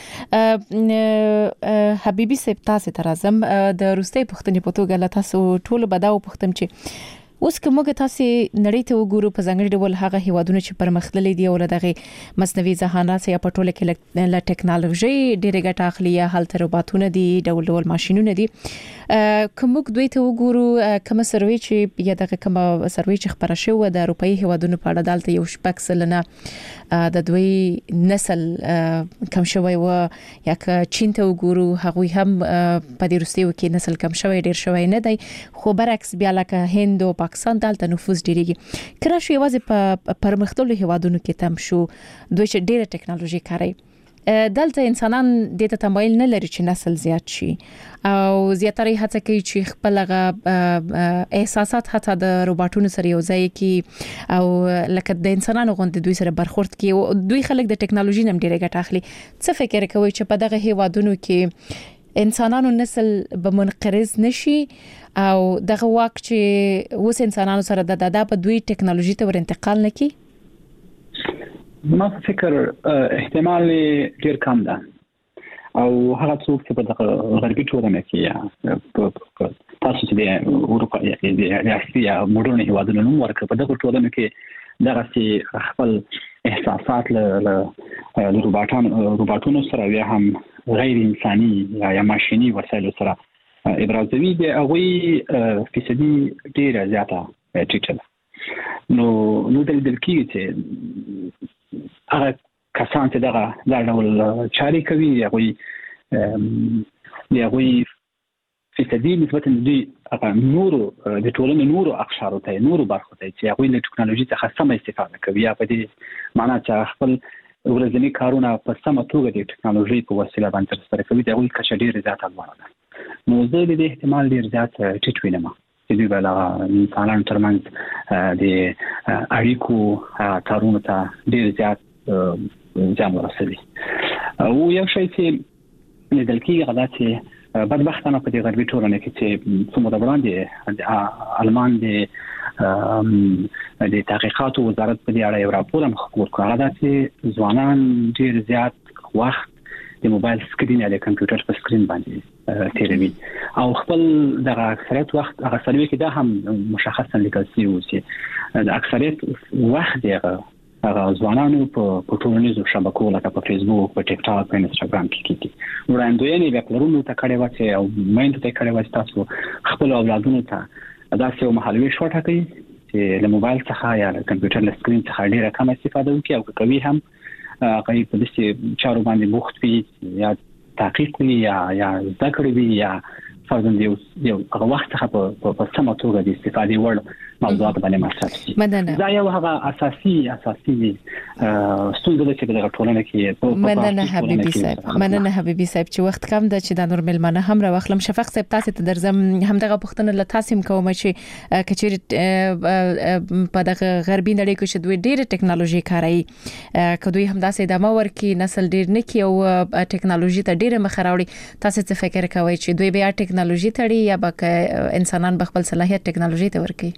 حبیبي صاحب تاسو ته راځم د روسي پښتني په توګه لا تاسو ټول بداو پښتم چې اوس کومه تاسو نړۍ ته وګورو په ځانګړي ډول هغه هیوادونه چې پرمختللي دي او دغه مصنوعي ذهانت یا په ټوله کې له ټکنالوژي ډېره ګټه اخلي یا هلته روباټونه دي ډول ډول ماشينونه دي. کوم دوی ته وګورو کوم سروي چې یا دغه کوم سروي چې خبره شوه د اروپאי هیوادونو په اړه دالته یو شپږ سلنه د دوی نسل کم شوی و یا که چین ته وګورو هغه هم په دې روسي کې نسل کم شوی ډیر شوی نه دی خو برعکس بیا لکه هند او پاکستان دالته نفوذ ډیریږي. کله شو یوازې په پرمختللو هیوادونو کې تم شو دوی چې ډیره ټکنالوژي کاروي دلته انسانان د ته تمایل نه لري چې نسل زیات شي او زیاتره هڅه کوي چې خپل غ احساسات حتی د روباټونو سره یو ځای کی او لکه د انسانانو غوندې دوی سره برخورد کوي او دوی خلک د ټکنالوژي نم ډیره ګټه اخلي. څه فکر کوي چې په دغه هیوادونو کې انسانانو نسل به منقرض نشي او دغه واک چې اوس انسانانو سره د دادا په دوی ټکنالوژي ته ور انتقال نکي؟ ما فکر احتمال ډیر کم ده او هغه څوک چې په دغه غربي ټولنه کې یا تاسو چې د اروپا یا د اسیا مډرن هیوادونو نوم ورکړ په دغه ټولنه کې دغه چې خپل احساسات له روباټانو روباټونو سره یا هم غیر انساني یا ماشيني وسایلو سره ابرازوي د هغه فیصدي ډیره زیاته ټیټه ده. نو نو د دلکې چې هغه کسان چې دغه دا ډول چاري کوي هغه دی هغه فیصدي نسبت دوی هغه نورو د ټولنې نورو اقشارو ته نورو برخو ته چې هغه له ټکنالوژي څخه سم استفاده کوي یا په دې معنی چې خپل ورځنی کارونه په سمه توګه د ټکنالوژي په وسیله باندې ترسره کوي دا هغه کچه ډیره زیاته لوړه ده. نو زه د احتمال ډیر زیات ټیټ وینم چې دوی بل انسانانو ترمنځ د اړیکو کارونه ته ډیر زیات ځان ورسوي. او یو شی چې د دلکې غدا چې بدبختانه په دې غربي ټولنه کې چې څومره وړاندې المان د د تحقیقاتو وزارت په دې اړه یو راپور هم خپور کړ غدا چې ځوانان ډیر زیات وخت د موبایل سکرین یا د کمپیوټر په سکرین باندې تیروي او خپل د اکثریت وخت هغه سروي کې دا هم مشخصا لیکل شوی و چې د اکثریت وخت دغه هغه ځوانانو په ټولنیزو شبکو لکه په فیسبوک، په ټیک ټاک، په انستګرام کې کیږي. وړاندوینې بیا پلرونو ته کړي و چې او مېند ته کړي و چې تاسو خپل اولادونو ته دا څه مهالوي شو ټاکي چې له موبایل څخه یا له کمپیوټر له سکرین څخه ډیره کم استفاده وکړي او کوي هم هغه په دې چارو باندې بوخت وي یا تحقیق وي یا یا ذکر وي یا فرضاً یو یو هغه وخت څخه په سمه توګه د استفادې وړ موضوعات باندې مطرح شي. مننه. دا یو هغه اساسي اساسي ستونزه ده چې د ټولنې کې په مننه حبيبي صاحب مننه حبيبي صاحب چې وخت کم ده چې د نور ملمنه هم را وخلم. شفق صاحب تاسو ته درځم هم دغه پښتنه له تاسو کوم چې کچېر په دغه غربي نړۍ کې چې دوی ډېر ټکنالوژي کاروي کدوې هم داسې د مور کې نسل ډېر نه کی او ټکنالوژي ته ډېر مخ راوړي. تاسو څه فکر کوئ چې دوی بیا ټکنالوژي تړي یا به انسانان به خپل صلاحيت ټکنالوژي ته ورکړي؟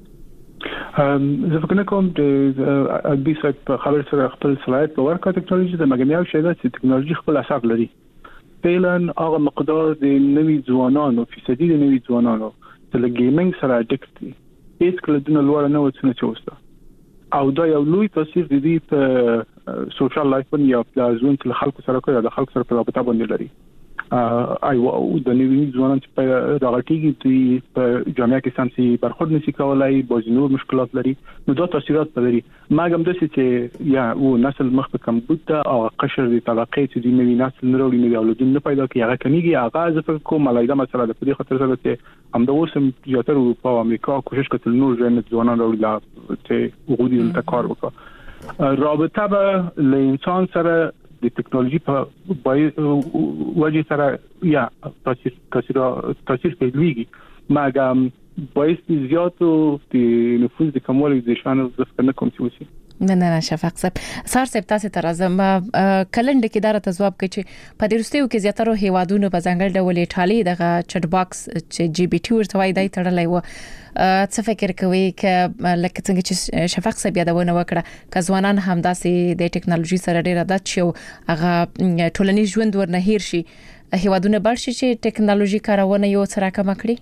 زه فکر کوم د ابي صاحب خبر سره خپل صلاحيت په ورکړه ټکنالوژي د مګنیاو شي چې ټکنالوژي خپل اثر لري. فعلاً هغه مقدار د نوي ځوانانو فیصدي د نوي ځوانانو د ګیمینګ سره اډکټ دي هیڅ کله د لوړ نه وڅنه چوسته او دا یو لوی تاثیر دی په سوشل لایف باندې یا په ژوند کې خلکو سره کوي د خلکو سره په رابطه باندې لري. آی او د نوي ځوانان چې په راغټيږي دوی په جامعه کې سمسي برخورد نشي کولای بعض نور مشکلات لري نو دا تاثیرات لري. ما هم د څه چې یا و نسل مخ په کمبود او قشر د طبقه چې د نوي نسل نورولي نوي اولادون نه پیدا کوي هغه کمیږي هغه ځکه کوم ملایده مسله ده په دې خاطر سره چې هم د اوسم زیاتره اروپا او امریکا کوشش کوي نور ژوند ځوانان راوړي لا چې وګړي د کار وکړي. رابطه به له انسان سره د ټکنالوژي په وجه سره یا تاثیر تاثیر تاثیر کوي مګم باعث زیاتو د نفوذ د کموالي د شان د فکر کوم چې وسی. نه نه شفق صاحب سار صاحب تاسو ته راځم کلند کې داره تجواب کوي چې په دې رستیو کې زیاتره هیوادونو په ځنګل ډول ایټالي دغه چټ باکس چې جی بي ټي ورته وای دی تړلای و. څه فکر کوي ک لکه څنګه چې شفق صاحب یادونه وکړه ک ځوانان هم داسې د ټکنالوژي سره ډیر عادت شي او هغه ټولنیز ژوند ورنه هیر شي هیوادونه بل شي چې ټکنالوژي کارونه یو سره کم کړي.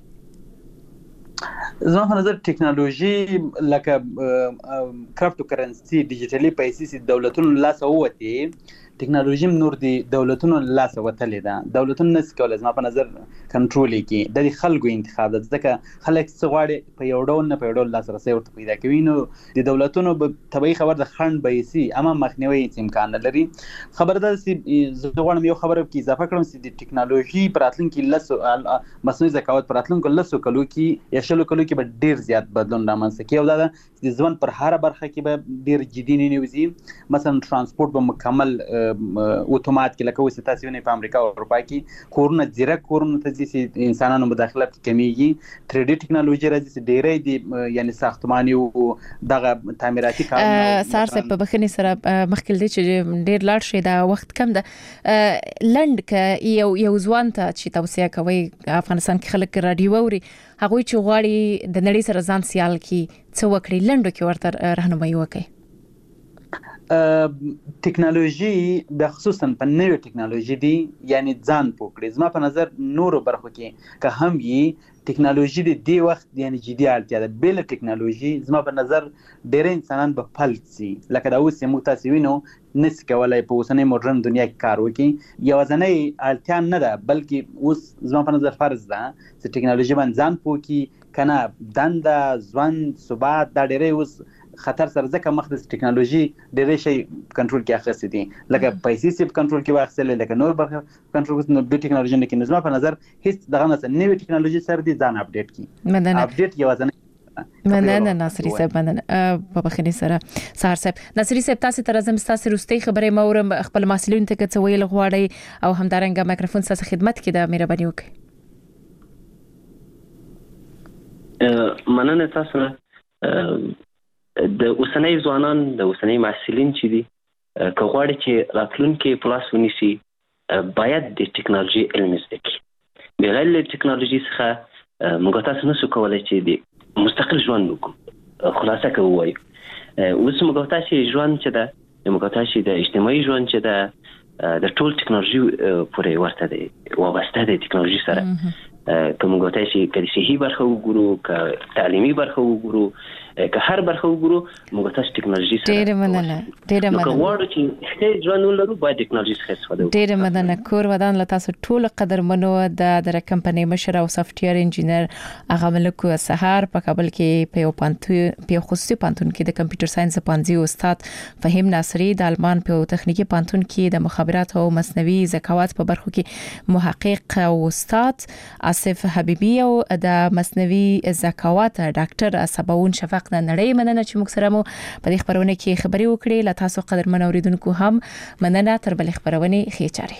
زما په نظر ټکنالوژي لکه کرپټو کرنسي ډیجیټلي پیسې چې دولتونو لاس اوته ټکنالوژي نور دي دولتونو لاس وتلې ده دولتونو نس کولای زما په نظر کنټرول کړي د خلکو انتخاب ده ځکه خلک څه غواړي په یو ډول نه په یو ډول لاس رسي ورته پیدا کوي نو د دولتونو په طبيعي خبر د خند بیسي اما مخنیوي امکان لري. خبردار سي زه غواړم یو خبره کې اضافه کړم چې د ټکنالوژي پراتلونکو لاسو مصنوعي ذکاوت پراتلونکو لاسو کلو کې یا شلو کلو کې به ډیر زیات بدلون رامنځته کوي او دا د ځوان پر هر برخه کې به ډیر جدي نه نیوزي. مثلا ترانسپورت به مکمل اتومات کې لکه وسه تاسو نه په امریکا او اروپا کې کورونه زیرک کورونه ته چې انسانانو مداخله کمیږي تhree D ټکنالوژي راځي چې ډیره دي یعنی ساختماني او دغه تعمیراتي کارونه سار صاحب په بخنی سره مخکې دي چې ډیر لاړ شي دا وخت کم ده لند ک یو یو ځوان ته چې توصيه کوي افغانستان کې خلک رادیو اوري هغه چې غواړي د نړۍ سره ځان سیال کی څه وکړي لندو کې ورته راهنمایي وکړي. ټکنالوژي د خصوصا په نوې ټکنالوژي دی یعنی ځان پوکړي زما په نظر نورو برخو کې که هم یې ټکنالوژي د دې وخت یعنی جدي اړتیا ده بل ټکنالوژي زما په نظر ډېر انسانان به فلسي لکه دا اوس موږ تاسو وینو نس کولای په اوسنۍ مدرن دنیا کې کار وکړي یو ځنې اړتیا نه ده بلکې اوس زما په نظر فرض ده چې ټکنالوژي باندې ځان پوکي کنه دنده ځوان ثبات دا ډېر اوس خطر سره ځکه مخدس ټکنالوژي ډېر شي کنټرول کې اخیستي دي لکه پیسې سیب کنټرول کې واخیستل لکه نور برخه کنټرول کې نو د ټکنالوژي نه کې نظم په نظر هیڅ دغه نه نوې ټکنالوژي سره دي ځان اپډیټ کی اپډیټ یو ځنه مننه ناصری صاحب مننه په بخنی سره سار صاحب ناصری صاحب تاسو ته راځم تاسو روستي خبره مورم خپل مسؤلین ته څه ویل غواړي او همدارنګه مایکروفون تاسو خدمت کې د مهرباني وکړئ. مننه تاسو د اوسنۍ ځوانان د اوسنۍ محصلین چې دي که غواړي چې راتلونکي پلاس ونیسي باید د ټکنالوژي علم زده کړي بغیر له ټکنالوژي څخه موږ تاسو نشو کولای چې د مستقل ژوند وکړو. خلاصه کوي اوس موږ تاسو ژوند چې ده موږ تاسو د اجتماعي ژوند چې ده د ټول ټکنالوژي پورې ورته دی وابسته دی ټکنالوژي سره که موږ تاسو کله صحي برخه وګورو که تعلیمي برخه وګورو که هر برخه وګورو موږ تاسو ټکنالوژي سره ډېر مننه ډېر مننه نو کومه چې ښه ژوند ولرو باید ټکنالوژي څخه استفاده وکړو. ډېر مننه کور ودان له تاسو ټول قدر منو د در کمپنۍ مشر او سافټویر انجینر هغه ملک سحر په کابل کې په یو پانتون په خصوصي پانتون کې د کمپیوټر ساينس پانځي استاد فهیم ناصری د آلمان په تخنیکی پانتون کې د مخابرات او مصنوعي ذکاوت په برخو کې محقق او استاد آصف حبیبی او د مصنوعي ذکاوت ډاکټر سباون شفق د نړۍ مننه چې موږ سره مو په دې خبرونه کې خبري وکړې. لا تاسو قدرمن اوریدونکو هم مننه. تر بل خبرونه ښه چاري.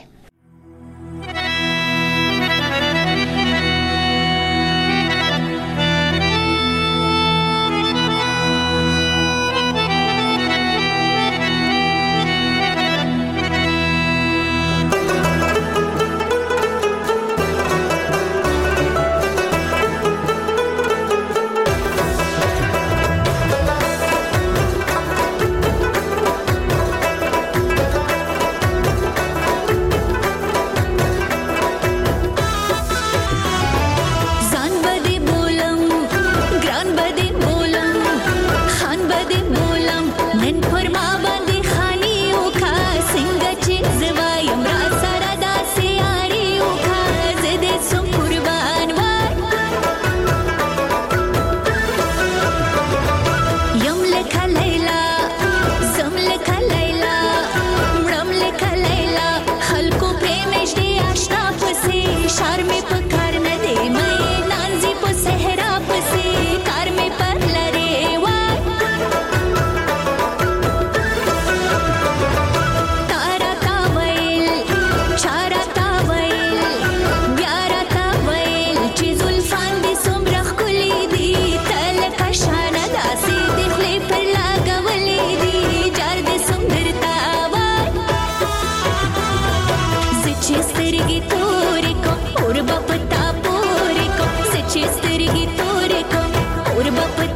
Or